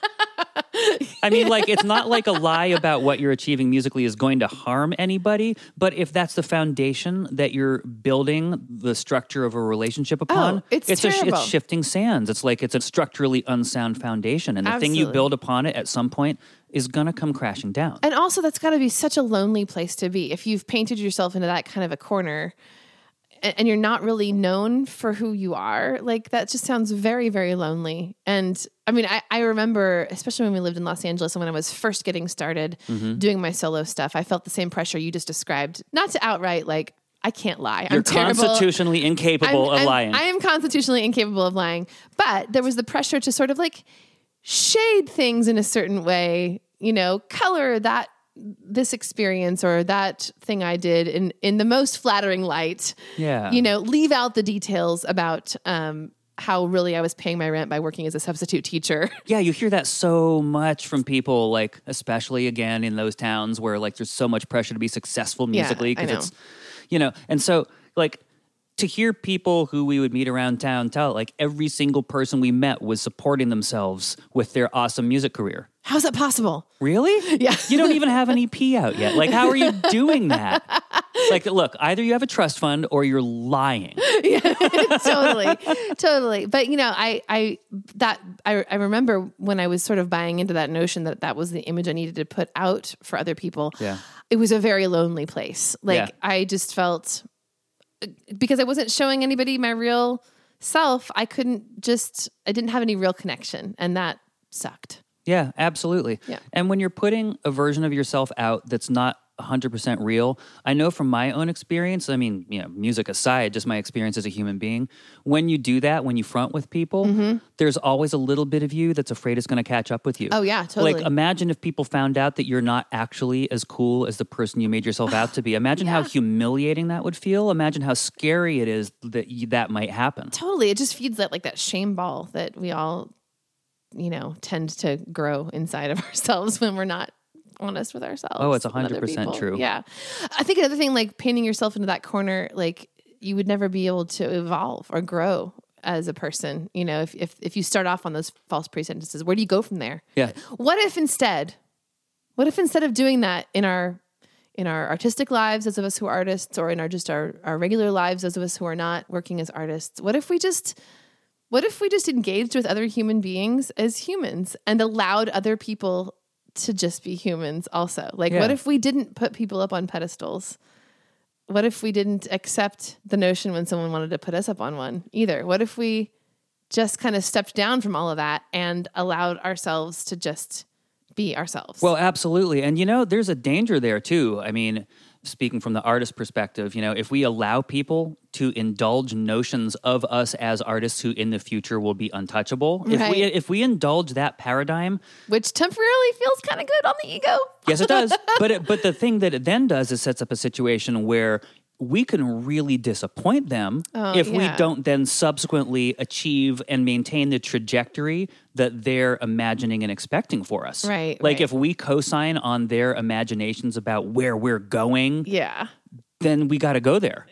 I mean, like, it's not like a lie about what you're achieving musically is going to harm anybody, but if that's the foundation that you're building the structure of a relationship upon, it's terrible. It's shifting sands. It's like it's a structurally unsound foundation, and the thing you build upon it at some point is going to come crashing down. And also, that's got to be such a lonely place to be. If you've painted yourself into that kind of a corner and you're not really known for who you are, like that just sounds very, very lonely. And I mean, I remember, especially when we lived in Los Angeles and when I was first getting started doing my solo stuff, I felt the same pressure you just described. Not to outright, like, I can't lie. You're I'm terrible. Constitutionally incapable of lying. I am constitutionally incapable of lying. But there was the pressure to sort of like shade things in a certain way, you know, color this experience or that thing I did in the most flattering light. Yeah. You know, leave out the details about how really I was paying my rent by working as a substitute teacher. Yeah, you hear that so much from people, like, especially again in those towns where like there's so much pressure to be successful musically because it's, you know, and so like to hear people who we would meet around town tell, like every single person we met was supporting themselves with their awesome music career. How's that possible? Really? Yeah. You don't even have an EP out yet. Like, how are you doing that? Like, look, either you have a trust fund or you're lying. Yeah, totally. But you know, I remember when I was sort of buying into that notion that was the image I needed to put out for other people. Yeah. It was a very lonely place. Like Yeah. I just felt, because I wasn't showing anybody my real self, I didn't have any real connection, and that sucked. Yeah, absolutely. Yeah. And when you're putting a version of yourself out that's not 100% real. I know from my own experience, I mean, music aside, just my experience as a human being, when you do that, when you front with people, there's always a little bit of you that's afraid it's going to catch up with you. Oh, yeah, totally. Like, imagine if people found out that you're not actually as cool as the person you made yourself out to be. Imagine how humiliating that would feel. Imagine how scary it is that that might happen. Totally. It just feeds that shame ball that we all, tend to grow inside of ourselves when we're not honest with ourselves. Oh, it's 100% true. Yeah. I think another thing, like painting yourself into that corner, like you would never be able to evolve or grow as a person. If you start off on those false presentences, where do you go from there? Yeah. What if instead of doing that in our artistic lives, those of us who are artists, or in our regular lives, those of us who are not working as artists, what if we just engaged with other human beings as humans and allowed other people to just be humans also? Like, what if we didn't put people up on pedestals? What if we didn't accept the notion when someone wanted to put us up on one either? What if we just kind of stepped down from all of that and allowed ourselves to just be ourselves? Well, absolutely. And, there's a danger there too. I mean, speaking from the artist perspective, if we allow people to indulge notions of us as artists who in the future will be untouchable, right. if we indulge that paradigm, which temporarily feels kind of good on the ego. Yes, it does. But the thing that it then does is sets up a situation where we can really disappoint them if we don't then subsequently achieve and maintain the trajectory that they're imagining and expecting for us. Right. Like if we co-sign on their imaginations about where we're going, then we got to go there.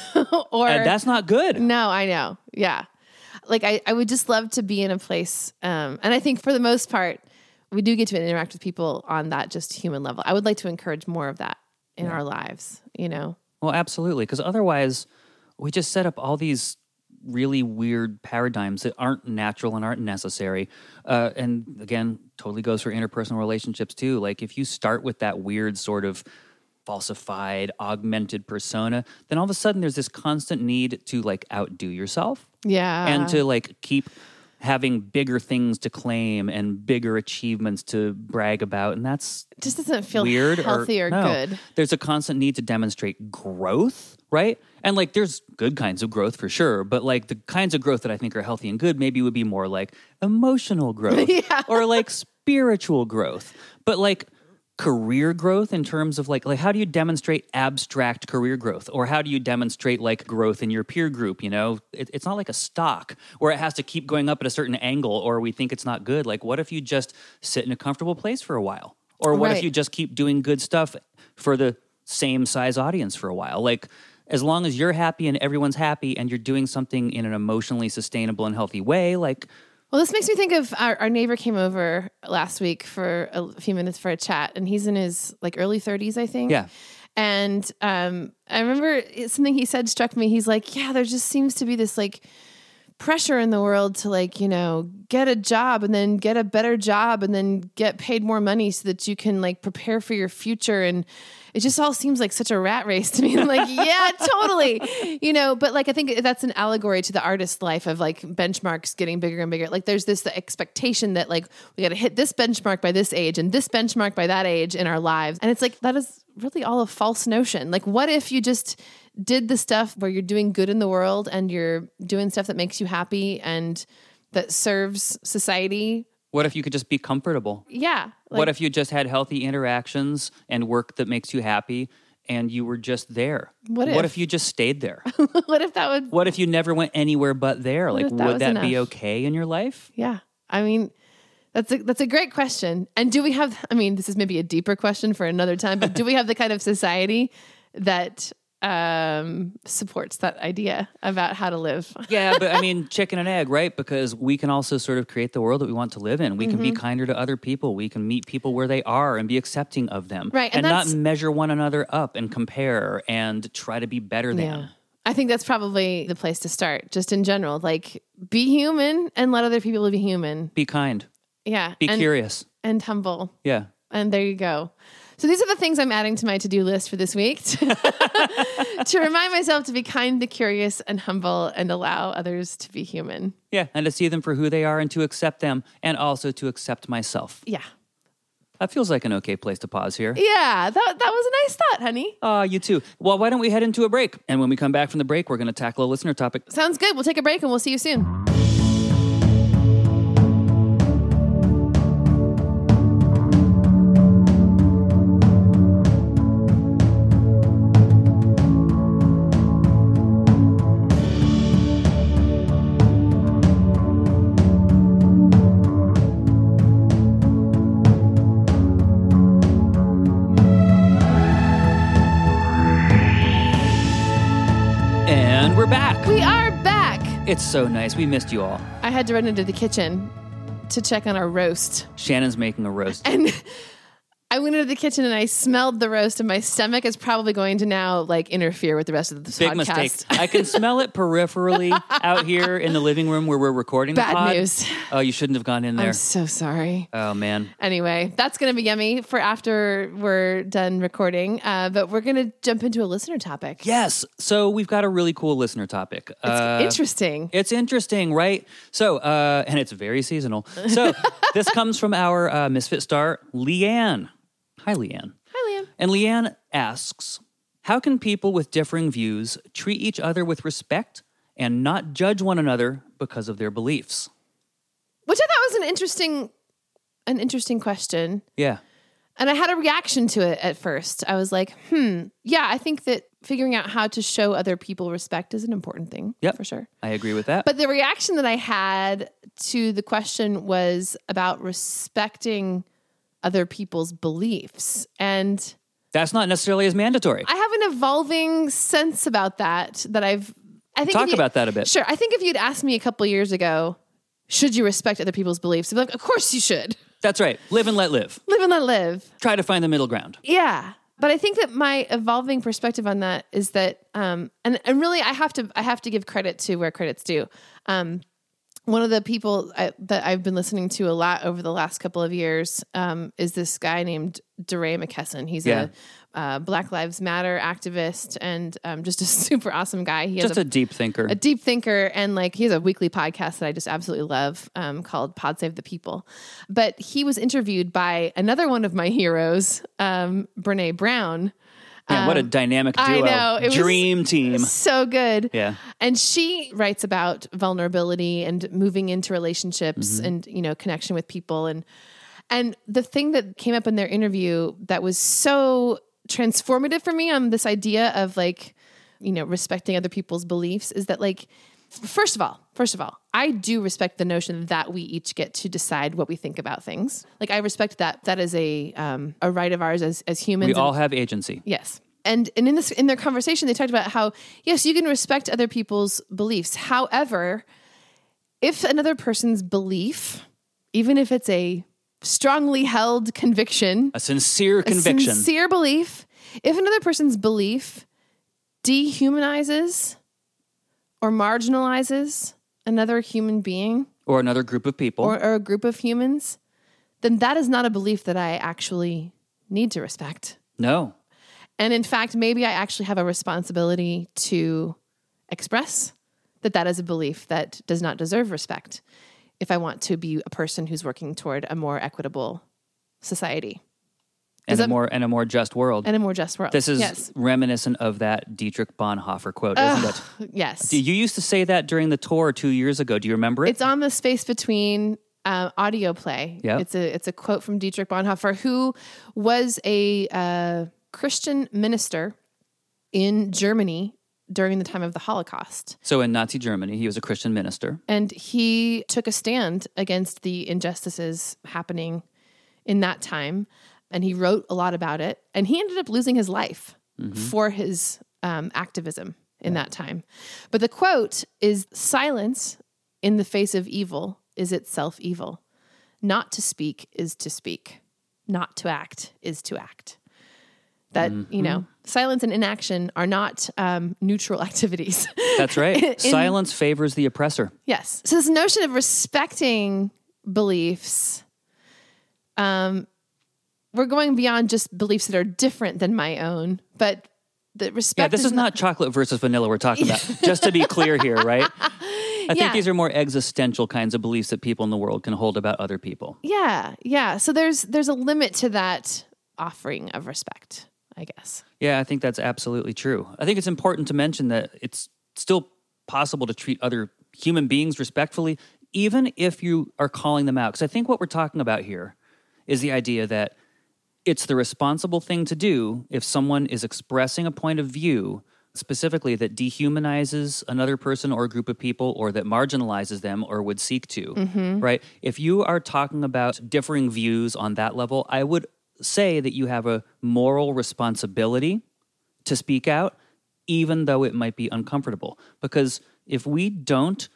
And that's not good. No, I know. Yeah. Like I would just love to be in a place, and I think for the most part, we do get to interact with people on that just human level. I would like to encourage more of that in our lives, Well, absolutely, because otherwise we just set up all these really weird paradigms that aren't natural and aren't necessary. And again, totally goes for interpersonal relationships too. Like if you start with that weird sort of falsified, augmented persona, then all of a sudden there's this constant need to like outdo yourself. Yeah. And to like keep having bigger things to claim and bigger achievements to brag about. And that's it just doesn't feel weird healthy or no. good. There's a constant need to demonstrate growth, right? And like there's good kinds of growth for sure, but like the kinds of growth that I think are healthy and good maybe would be more like emotional growth or like spiritual growth. But like career growth in terms of like how do you demonstrate abstract career growth, or how do you demonstrate like growth in your peer group? It's not like a stock where it has to keep going up at a certain angle, or we think it's not good. Like what if you just sit in a comfortable place for a while, or what if you just keep doing good stuff for the same size audience for a while? Like as long as you're happy and everyone's happy and you're doing something in an emotionally sustainable and healthy way, like. Well, this makes me think of our neighbor came over last week for a few minutes for a chat, and he's in his like early 30s, I think. Yeah. And I remember something he said struck me. He's like, yeah, there just seems to be this like pressure in the world to like, get a job and then get a better job and then get paid more money so that you can like prepare for your future. And it just all seems like such a rat race to me. I'm like, yeah, totally. But like, I think that's an allegory to the artist's life of like benchmarks getting bigger and bigger. Like there's the expectation that like, we got to hit this benchmark by this age and this benchmark by that age in our lives. And it's like, that is really all a false notion. Like, what if you just did the stuff where you're doing good in the world and you're doing stuff that makes you happy and that serves society? What if you could just be comfortable? Yeah. What if you just had healthy interactions and work that makes you happy and you were just there? What if you just stayed there? What if you never went anywhere but there? Like, would that be okay in your life? Yeah. I mean, that's a great question. And do we have, this is maybe a deeper question for another time, but do we have the kind of society that supports that idea about how to live? Yeah, but chicken and egg, right? Because we can also sort of create the world that we want to live in. We can be kinder to other people. We can meet people where they are and be accepting of them. Right. And not measure one another up and compare and try to be better than. I think that's probably the place to start, just in general. Like, be human and let other people be human. Be kind. Yeah. Be curious. And humble. Yeah. And there you go. So these are the things I'm adding to my to-do list for this week to remind myself to be kind, to curious, and humble, and allow others to be human. Yeah, and to see them for who they are and to accept them, and also to accept myself. Yeah. That feels like an okay place to pause here. Yeah, that was a nice thought, honey. You too. Well, why don't we head into a break? And when we come back from the break, we're going to tackle a listener topic. Sounds good. We'll take a break and we'll see you soon. And we're back. We are back. It's so nice. We missed you all. I had to run into the kitchen to check on our roast. Shannon's making a roast. And I went into the kitchen and I smelled the roast, and my stomach is probably going to now interfere with the rest of the Big podcast. mistake. I can smell it peripherally out here in the living room where we're recording the pod. Bad news. Oh, you shouldn't have gone in there. I'm so sorry. Oh, man. Anyway, that's going to be yummy for after we're done recording. But we're going to jump into a listener topic. Yes. So we've got a really cool listener topic. It's interesting. It's interesting, right? So, and it's very seasonal. So this comes from our Misfit star, Leanne. Hi, Leanne. Hi, Liam. And Leanne asks, how can people with differing views treat each other with respect and not judge one another because of their beliefs? Which I thought was an interesting question. Yeah. And I had a reaction to it at first. I was like, yeah, I think that figuring out how to show other people respect is an important thing. Yep. For sure. I agree with that. But the reaction that I had to the question was about respecting other people's beliefs. And that's not necessarily as mandatory. I have an evolving sense about that I think Talk about that a bit. Sure. I think if you'd asked me a couple years ago, should you respect other people's beliefs? I'd be like, of course you should. That's right. Live and let live. Live and let live. Try to find the middle ground. Yeah. But I think that my evolving perspective on that is that, and really I have to give credit to where credit's due. One of the people that I've been listening to a lot over the last couple of years is this guy named DeRay McKesson. He's a Black Lives Matter activist and just a super awesome guy. He has a deep thinker. A deep thinker. And he has a weekly podcast that I just absolutely love called Pod Save the People. But he was interviewed by another one of my heroes, Brene Brown. Man, what a dynamic duo. I know. It Dream was team. So good. Yeah. And she writes about vulnerability and moving into relationships and, connection with people. And the thing that came up in their interview that was so transformative for me on this idea of respecting other people's beliefs is that first of all, I do respect the notion that we each get to decide what we think about things. I respect that is a right of ours as humans. We all have agency. Yes. And in their conversation, they talked about how, yes, you can respect other people's beliefs. However, if another person's belief, even if it's a strongly held conviction, a sincere conviction, a sincere belief, if another person's belief dehumanizes or marginalizes another human being or another group of people or a group of humans, then that is not a belief that I actually need to respect. No. And in fact, maybe I actually have a responsibility to express that is a belief that does not deserve respect if I want to be a person who's working toward a more equitable society. And a more just world. And a more just world. This is reminiscent of that Dietrich Bonhoeffer quote, isn't it? Yes. You used to say that during the tour 2 years ago. Do you remember it? It's on the Space Between audio play. Yep. It's a quote from Dietrich Bonhoeffer, who was a Christian minister in Germany during the time of the Holocaust. So in Nazi Germany, he was a Christian minister. And he took a stand against the injustices happening in that time. And he wrote a lot about it. And he ended up losing his life for his activism in that time. But the quote is, "Silence in the face of evil is itself evil. Not to speak is to speak. Not to act is to act." That, silence and inaction are not neutral activities. That's right. Silence favors the oppressor. Yes. So this notion of respecting beliefs, we're going beyond just beliefs that are different than my own, but the respect. Yeah, this is not chocolate versus vanilla we're talking about. Just to be clear here, right? I think these are more existential kinds of beliefs that people in the world can hold about other people. Yeah. So there's a limit to that offering of respect, I guess. Yeah, I think that's absolutely true. I think it's important to mention that it's still possible to treat other human beings respectfully, even if you are calling them out. Because I think what we're talking about here is the idea that it's the responsible thing to do if someone is expressing a point of view, specifically that dehumanizes another person or a group of people, or that marginalizes them or would seek to, right? If you are talking about differing views on that level, I would say that you have a moral responsibility to speak out, even though it might be uncomfortable. Because if we don't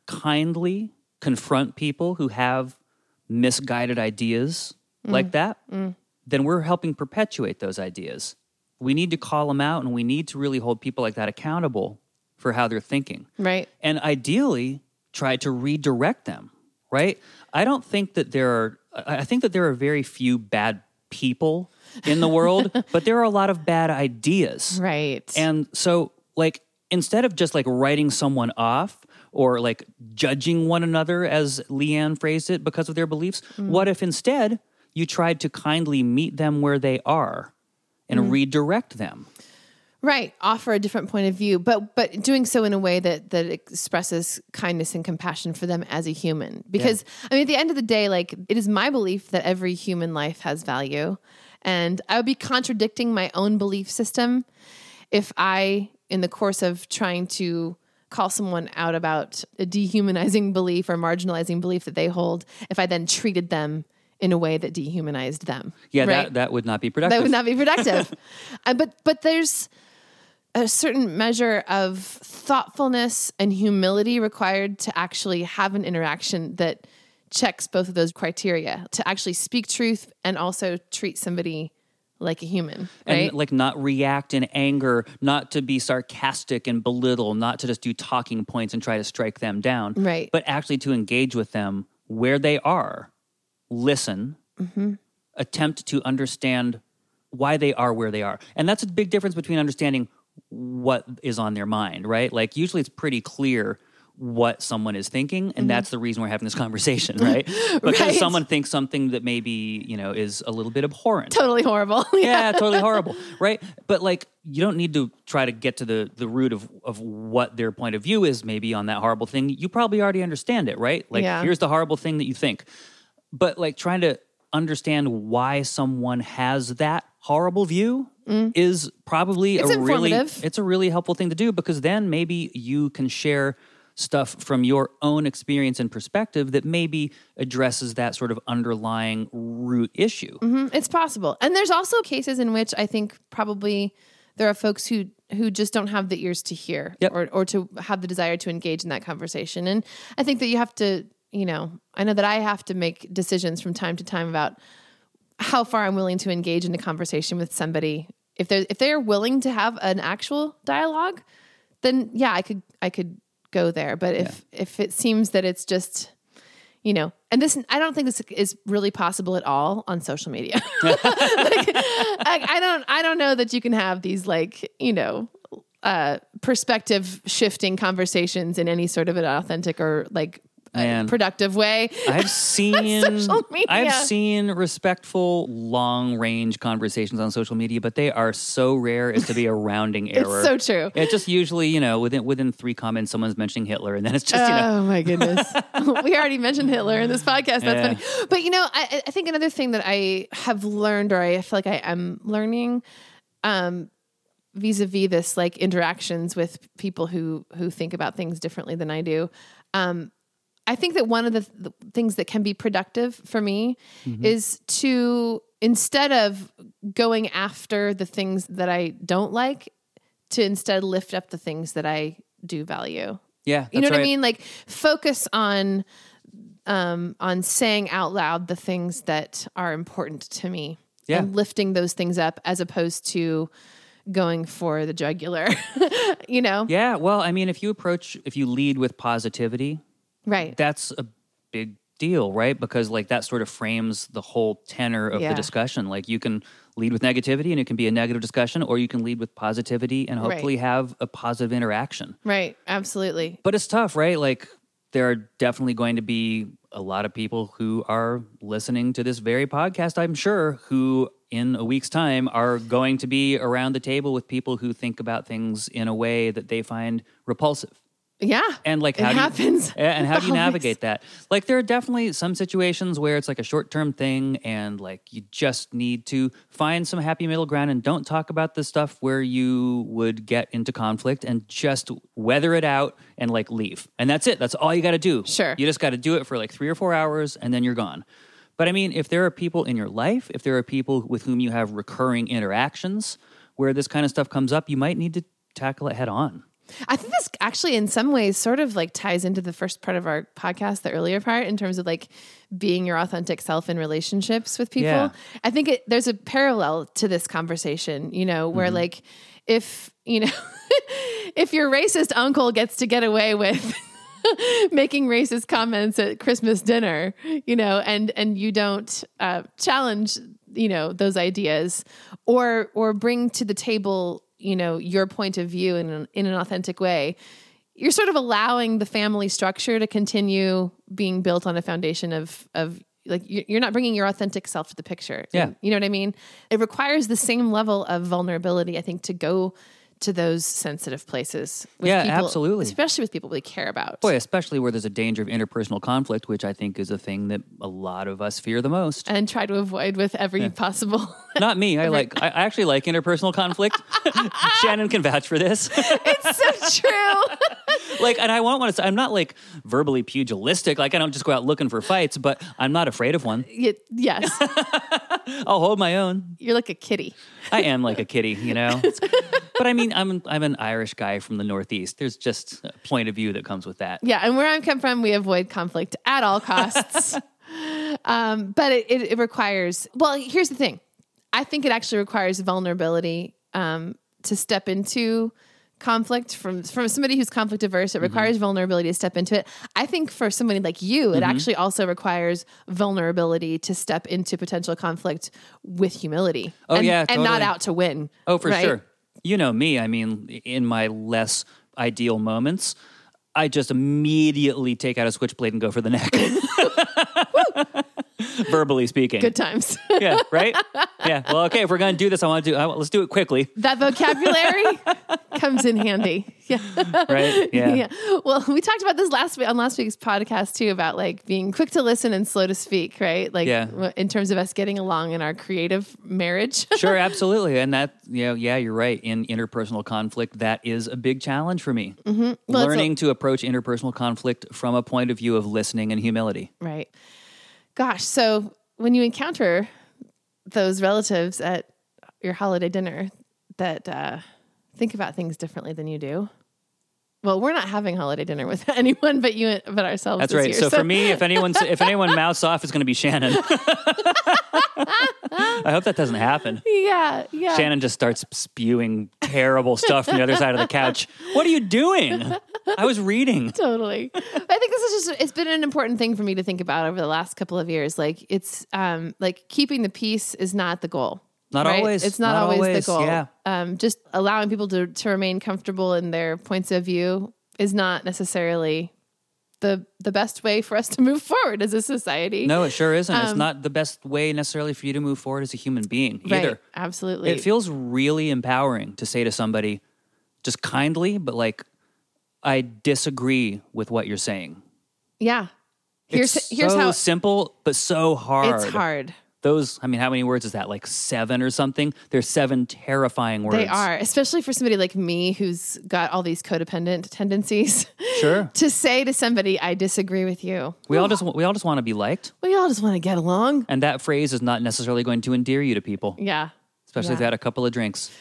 kindly confront people who have misguided ideas like that, then we're helping perpetuate those ideas. We need to call them out, and we need to really hold people like that accountable for how they're thinking. Right. And ideally, try to redirect them, right? I think that there are very few bad people in the world, but there are a lot of bad ideas. Right. And so, like, instead of just like writing someone off or like judging one another, as Leanne phrased it, because of their beliefs, what if instead you tried to kindly meet them where they are and redirect them? Right. Offer a different point of view, but doing so in a way that expresses kindness and compassion for them as a human. Because, I mean, at the end of the day, like, it is my belief that every human life has value. And I would be contradicting my own belief system if I, in the course of trying to call someone out about a dehumanizing belief or marginalizing belief that they hold, if I then treated them in a way that dehumanized them. Yeah, right? that would not be productive. That would not be productive. But there's a certain measure of thoughtfulness and humility required to actually have an interaction that checks both of those criteria, to actually speak truth and also treat somebody like a human, right? And like not react in anger, not to be sarcastic and belittle, not to just do talking points and try to strike them down, Right. but actually to engage with them where they are, listen, attempt to understand why they are where they are. And that's a big difference between understanding what is on their mind, right? Like usually it's pretty clear what someone is thinking, and that's the reason we're having this conversation, right? Because Right. someone thinks something that maybe, is a little bit abhorrent. Totally horrible. Yeah, totally horrible, right? But like, you don't need to try to get to the root of what their point of view is maybe on that horrible thing. You probably already understand it, right? Like, Yeah. here's the horrible thing that you think. But like trying to understand why someone has that horrible view is probably It's informative. it's a really helpful thing to do, because then maybe you can share stuff from your own experience and perspective that maybe addresses that sort of underlying root issue. It's possible. And there's also cases in which I think probably there are folks who just don't have the ears to hear Yep. or to have the desire to engage in that conversation. And I think that you have to, I know that I have to make decisions from time to time about how far I'm willing to engage in a conversation with somebody. If they're willing to have an actual dialogue, then yeah, I could go there. But if it seems that it's just, and this, I don't think this is really possible at all on social media. I don't know that you can have these perspective shifting conversations in any sort of an authentic or productive way. I've seen social media. I've seen respectful long range conversations on social media, but they are so rare as to be a rounding error. It's so true. It's just usually, within 3 comments someone's mentioning Hitler, and then it's just, Oh my goodness. We already mentioned Hitler in this podcast. That's funny. But I think another thing that I have learned, or I feel like I am learning, vis-a-vis this interactions with people who think about things differently than I do. I think that one of the things that can be productive for me is to, instead of going after the things that I don't like, to instead lift up the things that I do value. Yeah, You know what right. I mean? Like focus on saying out loud the things that are important to me and lifting those things up, as opposed to going for the jugular, Yeah, well, I mean, if you lead with positivity, Right. that's a big deal, right? Because that sort of frames the whole tenor of the discussion. Like, you can lead with negativity and it can be a negative discussion, or you can lead with positivity and hopefully have a positive interaction. Right. Absolutely. But it's tough, right? Like, there are definitely going to be a lot of people who are listening to this very podcast, I'm sure, who in a week's time are going to be around the table with people who think about things in a way that they find repulsive. Yeah. And like, it happens. And how do you Always. navigate that? Like, there are definitely some situations where it's like a short-term thing and like you just need to find some happy middle ground and don't talk about the stuff where you would get into conflict and just weather it out and like leave. And that's it. That's all you got to do. Sure. You just got to do it for like 3 or 4 hours and then you're gone. But I mean, if there are people in your life, if there are people with whom you have recurring interactions where this kind of stuff comes up, you might need to tackle it head on. I think this actually in some ways sort of like ties into the first part of our podcast, the earlier part, in terms of like being your authentic self in relationships with people. Yeah. I think there's a parallel to this conversation, you know, where like if, you know, if your racist uncle gets to get away with making racist comments at Christmas dinner, you know, and you don't challenge, you know, those ideas or bring to the table, you know, your point of view in an authentic way, you're sort of allowing the family structure to continue being built on a foundation of like, you're not bringing your authentic self to the picture. Yeah. You know what I mean? It requires the same level of vulnerability, I think, to go to those sensitive places with Yeah, people, absolutely. especially with people we care about. Boy, especially where there's a danger of interpersonal conflict, which I think is a thing that a lot of us fear the most. And try to avoid with every possible. Not me. I actually like interpersonal conflict. Shannon can vouch for this. It's so true. Like, and I want to say, I'm not like verbally pugilistic. Like, I don't just go out looking for fights, but I'm not afraid of one. Yes. I'll hold my own. You're like a kitty. I am like a kitty, you know? But I mean, I'm an Irish guy from the Northeast. There's just a point of view that comes with that. Yeah. And where I come from, we avoid conflict at all costs. But it requires, well, here's the thing. I think it actually requires vulnerability to step into conflict from somebody who's conflict averse. It requires vulnerability to step into it. I think for somebody like you, it actually also requires vulnerability to step into potential conflict with humility. Oh, and, yeah, and totally. not out to win. Oh, for right? sure. You know me. I mean, in my less ideal moments, I just immediately take out a switchblade and go for the neck. Verbally speaking. Good times. Yeah, right? Yeah. Well, okay, if we're going to do this, let's do it quickly. That vocabulary comes in handy. Yeah. Right? Yeah. Yeah. Well, we talked about this on last week's podcast too, about like being quick to listen and slow to speak, right? Like in terms of us getting along in our creative marriage. Sure, absolutely. And that, yeah, you're right. In interpersonal conflict, that is a big challenge for me. Well, Learning to approach interpersonal conflict from a point of view of listening and humility. Right. Gosh. So when you encounter those relatives at your holiday dinner that think about things differently than you do. Well, we're not having holiday dinner with anyone but ourselves. That's this right. year, So for me, if anyone mouths off, it's going to be Shannon. I hope that doesn't happen. Yeah. Shannon just starts spewing terrible stuff from the other side of the couch. What are you doing? I was reading. Totally. I think this is it's been an important thing for me to think about over the last couple of years. Like it's like keeping the peace is not the goal. Not right? always. It's not always the goal. Yeah. Just allowing people to remain comfortable in their points of view is not necessarily the best way for us to move forward as a society. No, it sure isn't. It's not the best way necessarily for you to move forward as a human being either. Right. Absolutely. It feels really empowering to say to somebody, just kindly, but like, I disagree with what you're saying. Yeah. Here's so how simple, but so hard. it's hard. Those, I mean, how many words is that? Like 7 or something? There's 7 terrifying words. They are, especially for somebody like me who's got all these codependent tendencies. Sure. To say to somebody, I disagree with you. We all just want to be liked. We all just want to get along. And that phrase is not necessarily going to endear you to people. Yeah. Especially if they had a couple of drinks.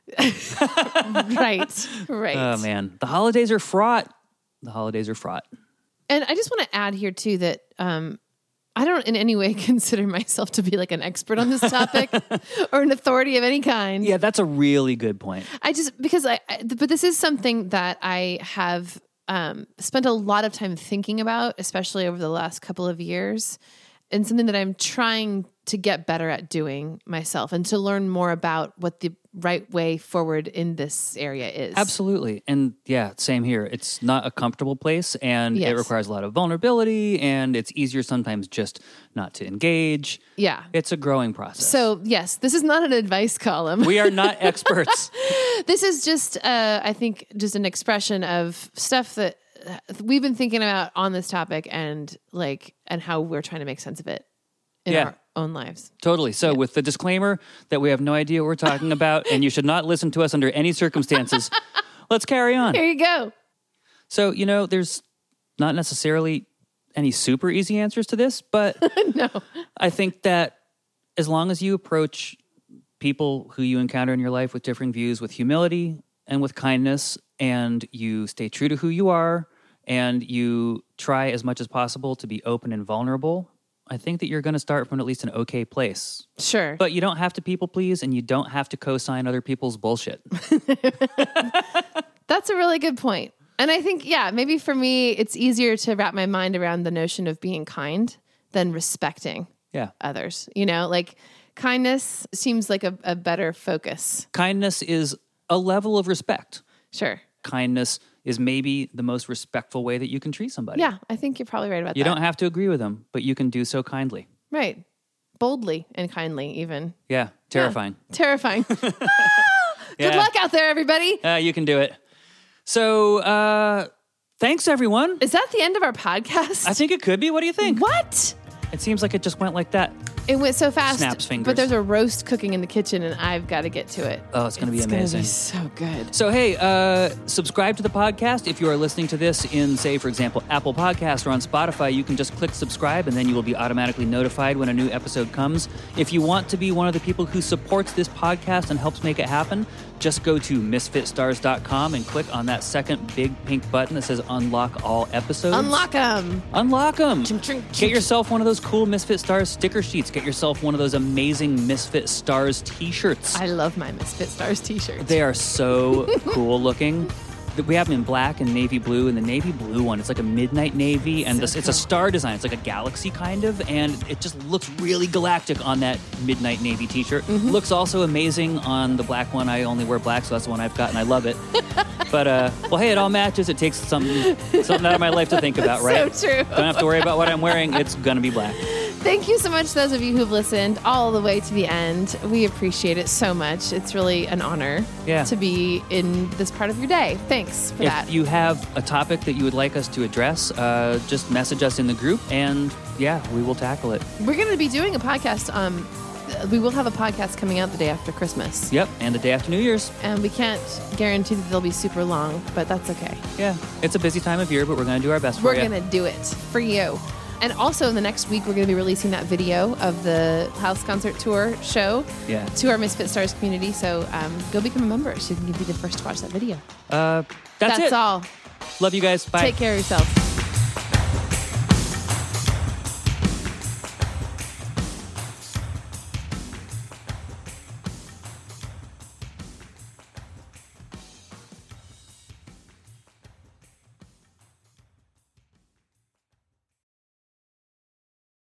Right. Oh, man. The holidays are fraught. And I just want to add here, too, that I don't in any way consider myself to be like an expert on this topic or an authority of any kind. Yeah, that's a really good point. But this is something that I have spent a lot of time thinking about, especially over the last couple of years. and something that I'm trying to get better at doing myself and to learn more about what the right way forward in this area is. Absolutely. And yeah, same here. It's not a comfortable place, and Yes. it requires a lot of vulnerability, and it's easier sometimes just not to engage. Yeah. It's a growing process. So, yes, this is not an advice column. We are not experts. This is just, I think, just an expression of stuff that we've been thinking about on this topic and how we're trying to make sense of it in Yeah. our own lives. Totally. So with the disclaimer that we have no idea what we're talking about and you should not listen to us under any circumstances, let's carry on. Here you go. So, there's not necessarily any super easy answers to this, but No. I think that as long as you approach people who you encounter in your life with differing views with humility and with kindness, and you stay true to who you are, and you try as much as possible to be open and vulnerable, I think that you're going to start from at least an okay place. Sure. But you don't have to people please, and you don't have to co-sign other people's bullshit. That's a really good point. And I think, maybe for me, it's easier to wrap my mind around the notion of being kind than respecting Yeah. others. Kindness seems like a better focus. Kindness is a level of respect. Sure. Kindness is maybe the most respectful way that you can treat somebody. Yeah, I think you're probably right about You that. don't have to agree with them, but you can do so kindly. Right. Boldly and kindly, even. Yeah, terrifying. Terrifying. Good Yeah. luck out there, everybody. You can do it. So, thanks, everyone. Is that the end of our podcast? I think it could be. What do you think? What? It seems like it just went like that. It went so fast. Snaps fingers. But there's a roast cooking in the kitchen, and I've got to get to it. Oh, it's going to be amazing. It's going to be so good. So, hey, subscribe to the podcast. If you are listening to this in, say, for example, Apple Podcasts or on Spotify, you can just click subscribe, and then you will be automatically notified when a new episode comes. If you want to be one of the people who supports this podcast and helps make it happen, just go to misfitstars.com and click on that second big pink button that says Unlock All Episodes. Unlock them. Unlock them. Ching, ching, Get ching. yourself one of those cool Misfit Stars sticker sheets. Get yourself one of those amazing Misfit Stars t-shirts. I love my Misfit Stars t-shirts. They are so cool looking. We have them in black and navy blue, and the navy blue one, it's like a midnight navy, and it's a star design. It's like a galaxy kind of, and it just looks really galactic on that midnight navy t-shirt. Looks also amazing on the black one. I only wear black, so that's the one I've got, and I love it. But, well, hey, it all matches. It takes something out of my life to think about, right? So true. Don't have to worry about what I'm wearing. It's going to be black. Thank you so much to those of you who've listened all the way to the end. We appreciate it so much. It's really an honor to be in this part of your day. Thanks for that. If you have a topic that you would like us to address, just message us in the group, and we will tackle it. We're going to be doing a podcast. We will have a podcast coming out the day after Christmas. Yep, and the day after New Year's. And we can't guarantee that they'll be super long, but that's okay. Yeah, it's a busy time of year, but we're going to do our best for you. We're going to do it for you. And also in the next week, we're going to be releasing that video of the House Concert Tour show to our Misfit Stars community. So go become a member so you can be the first to watch that video. That's it. That's all. Love you guys. Bye. Take care of yourself.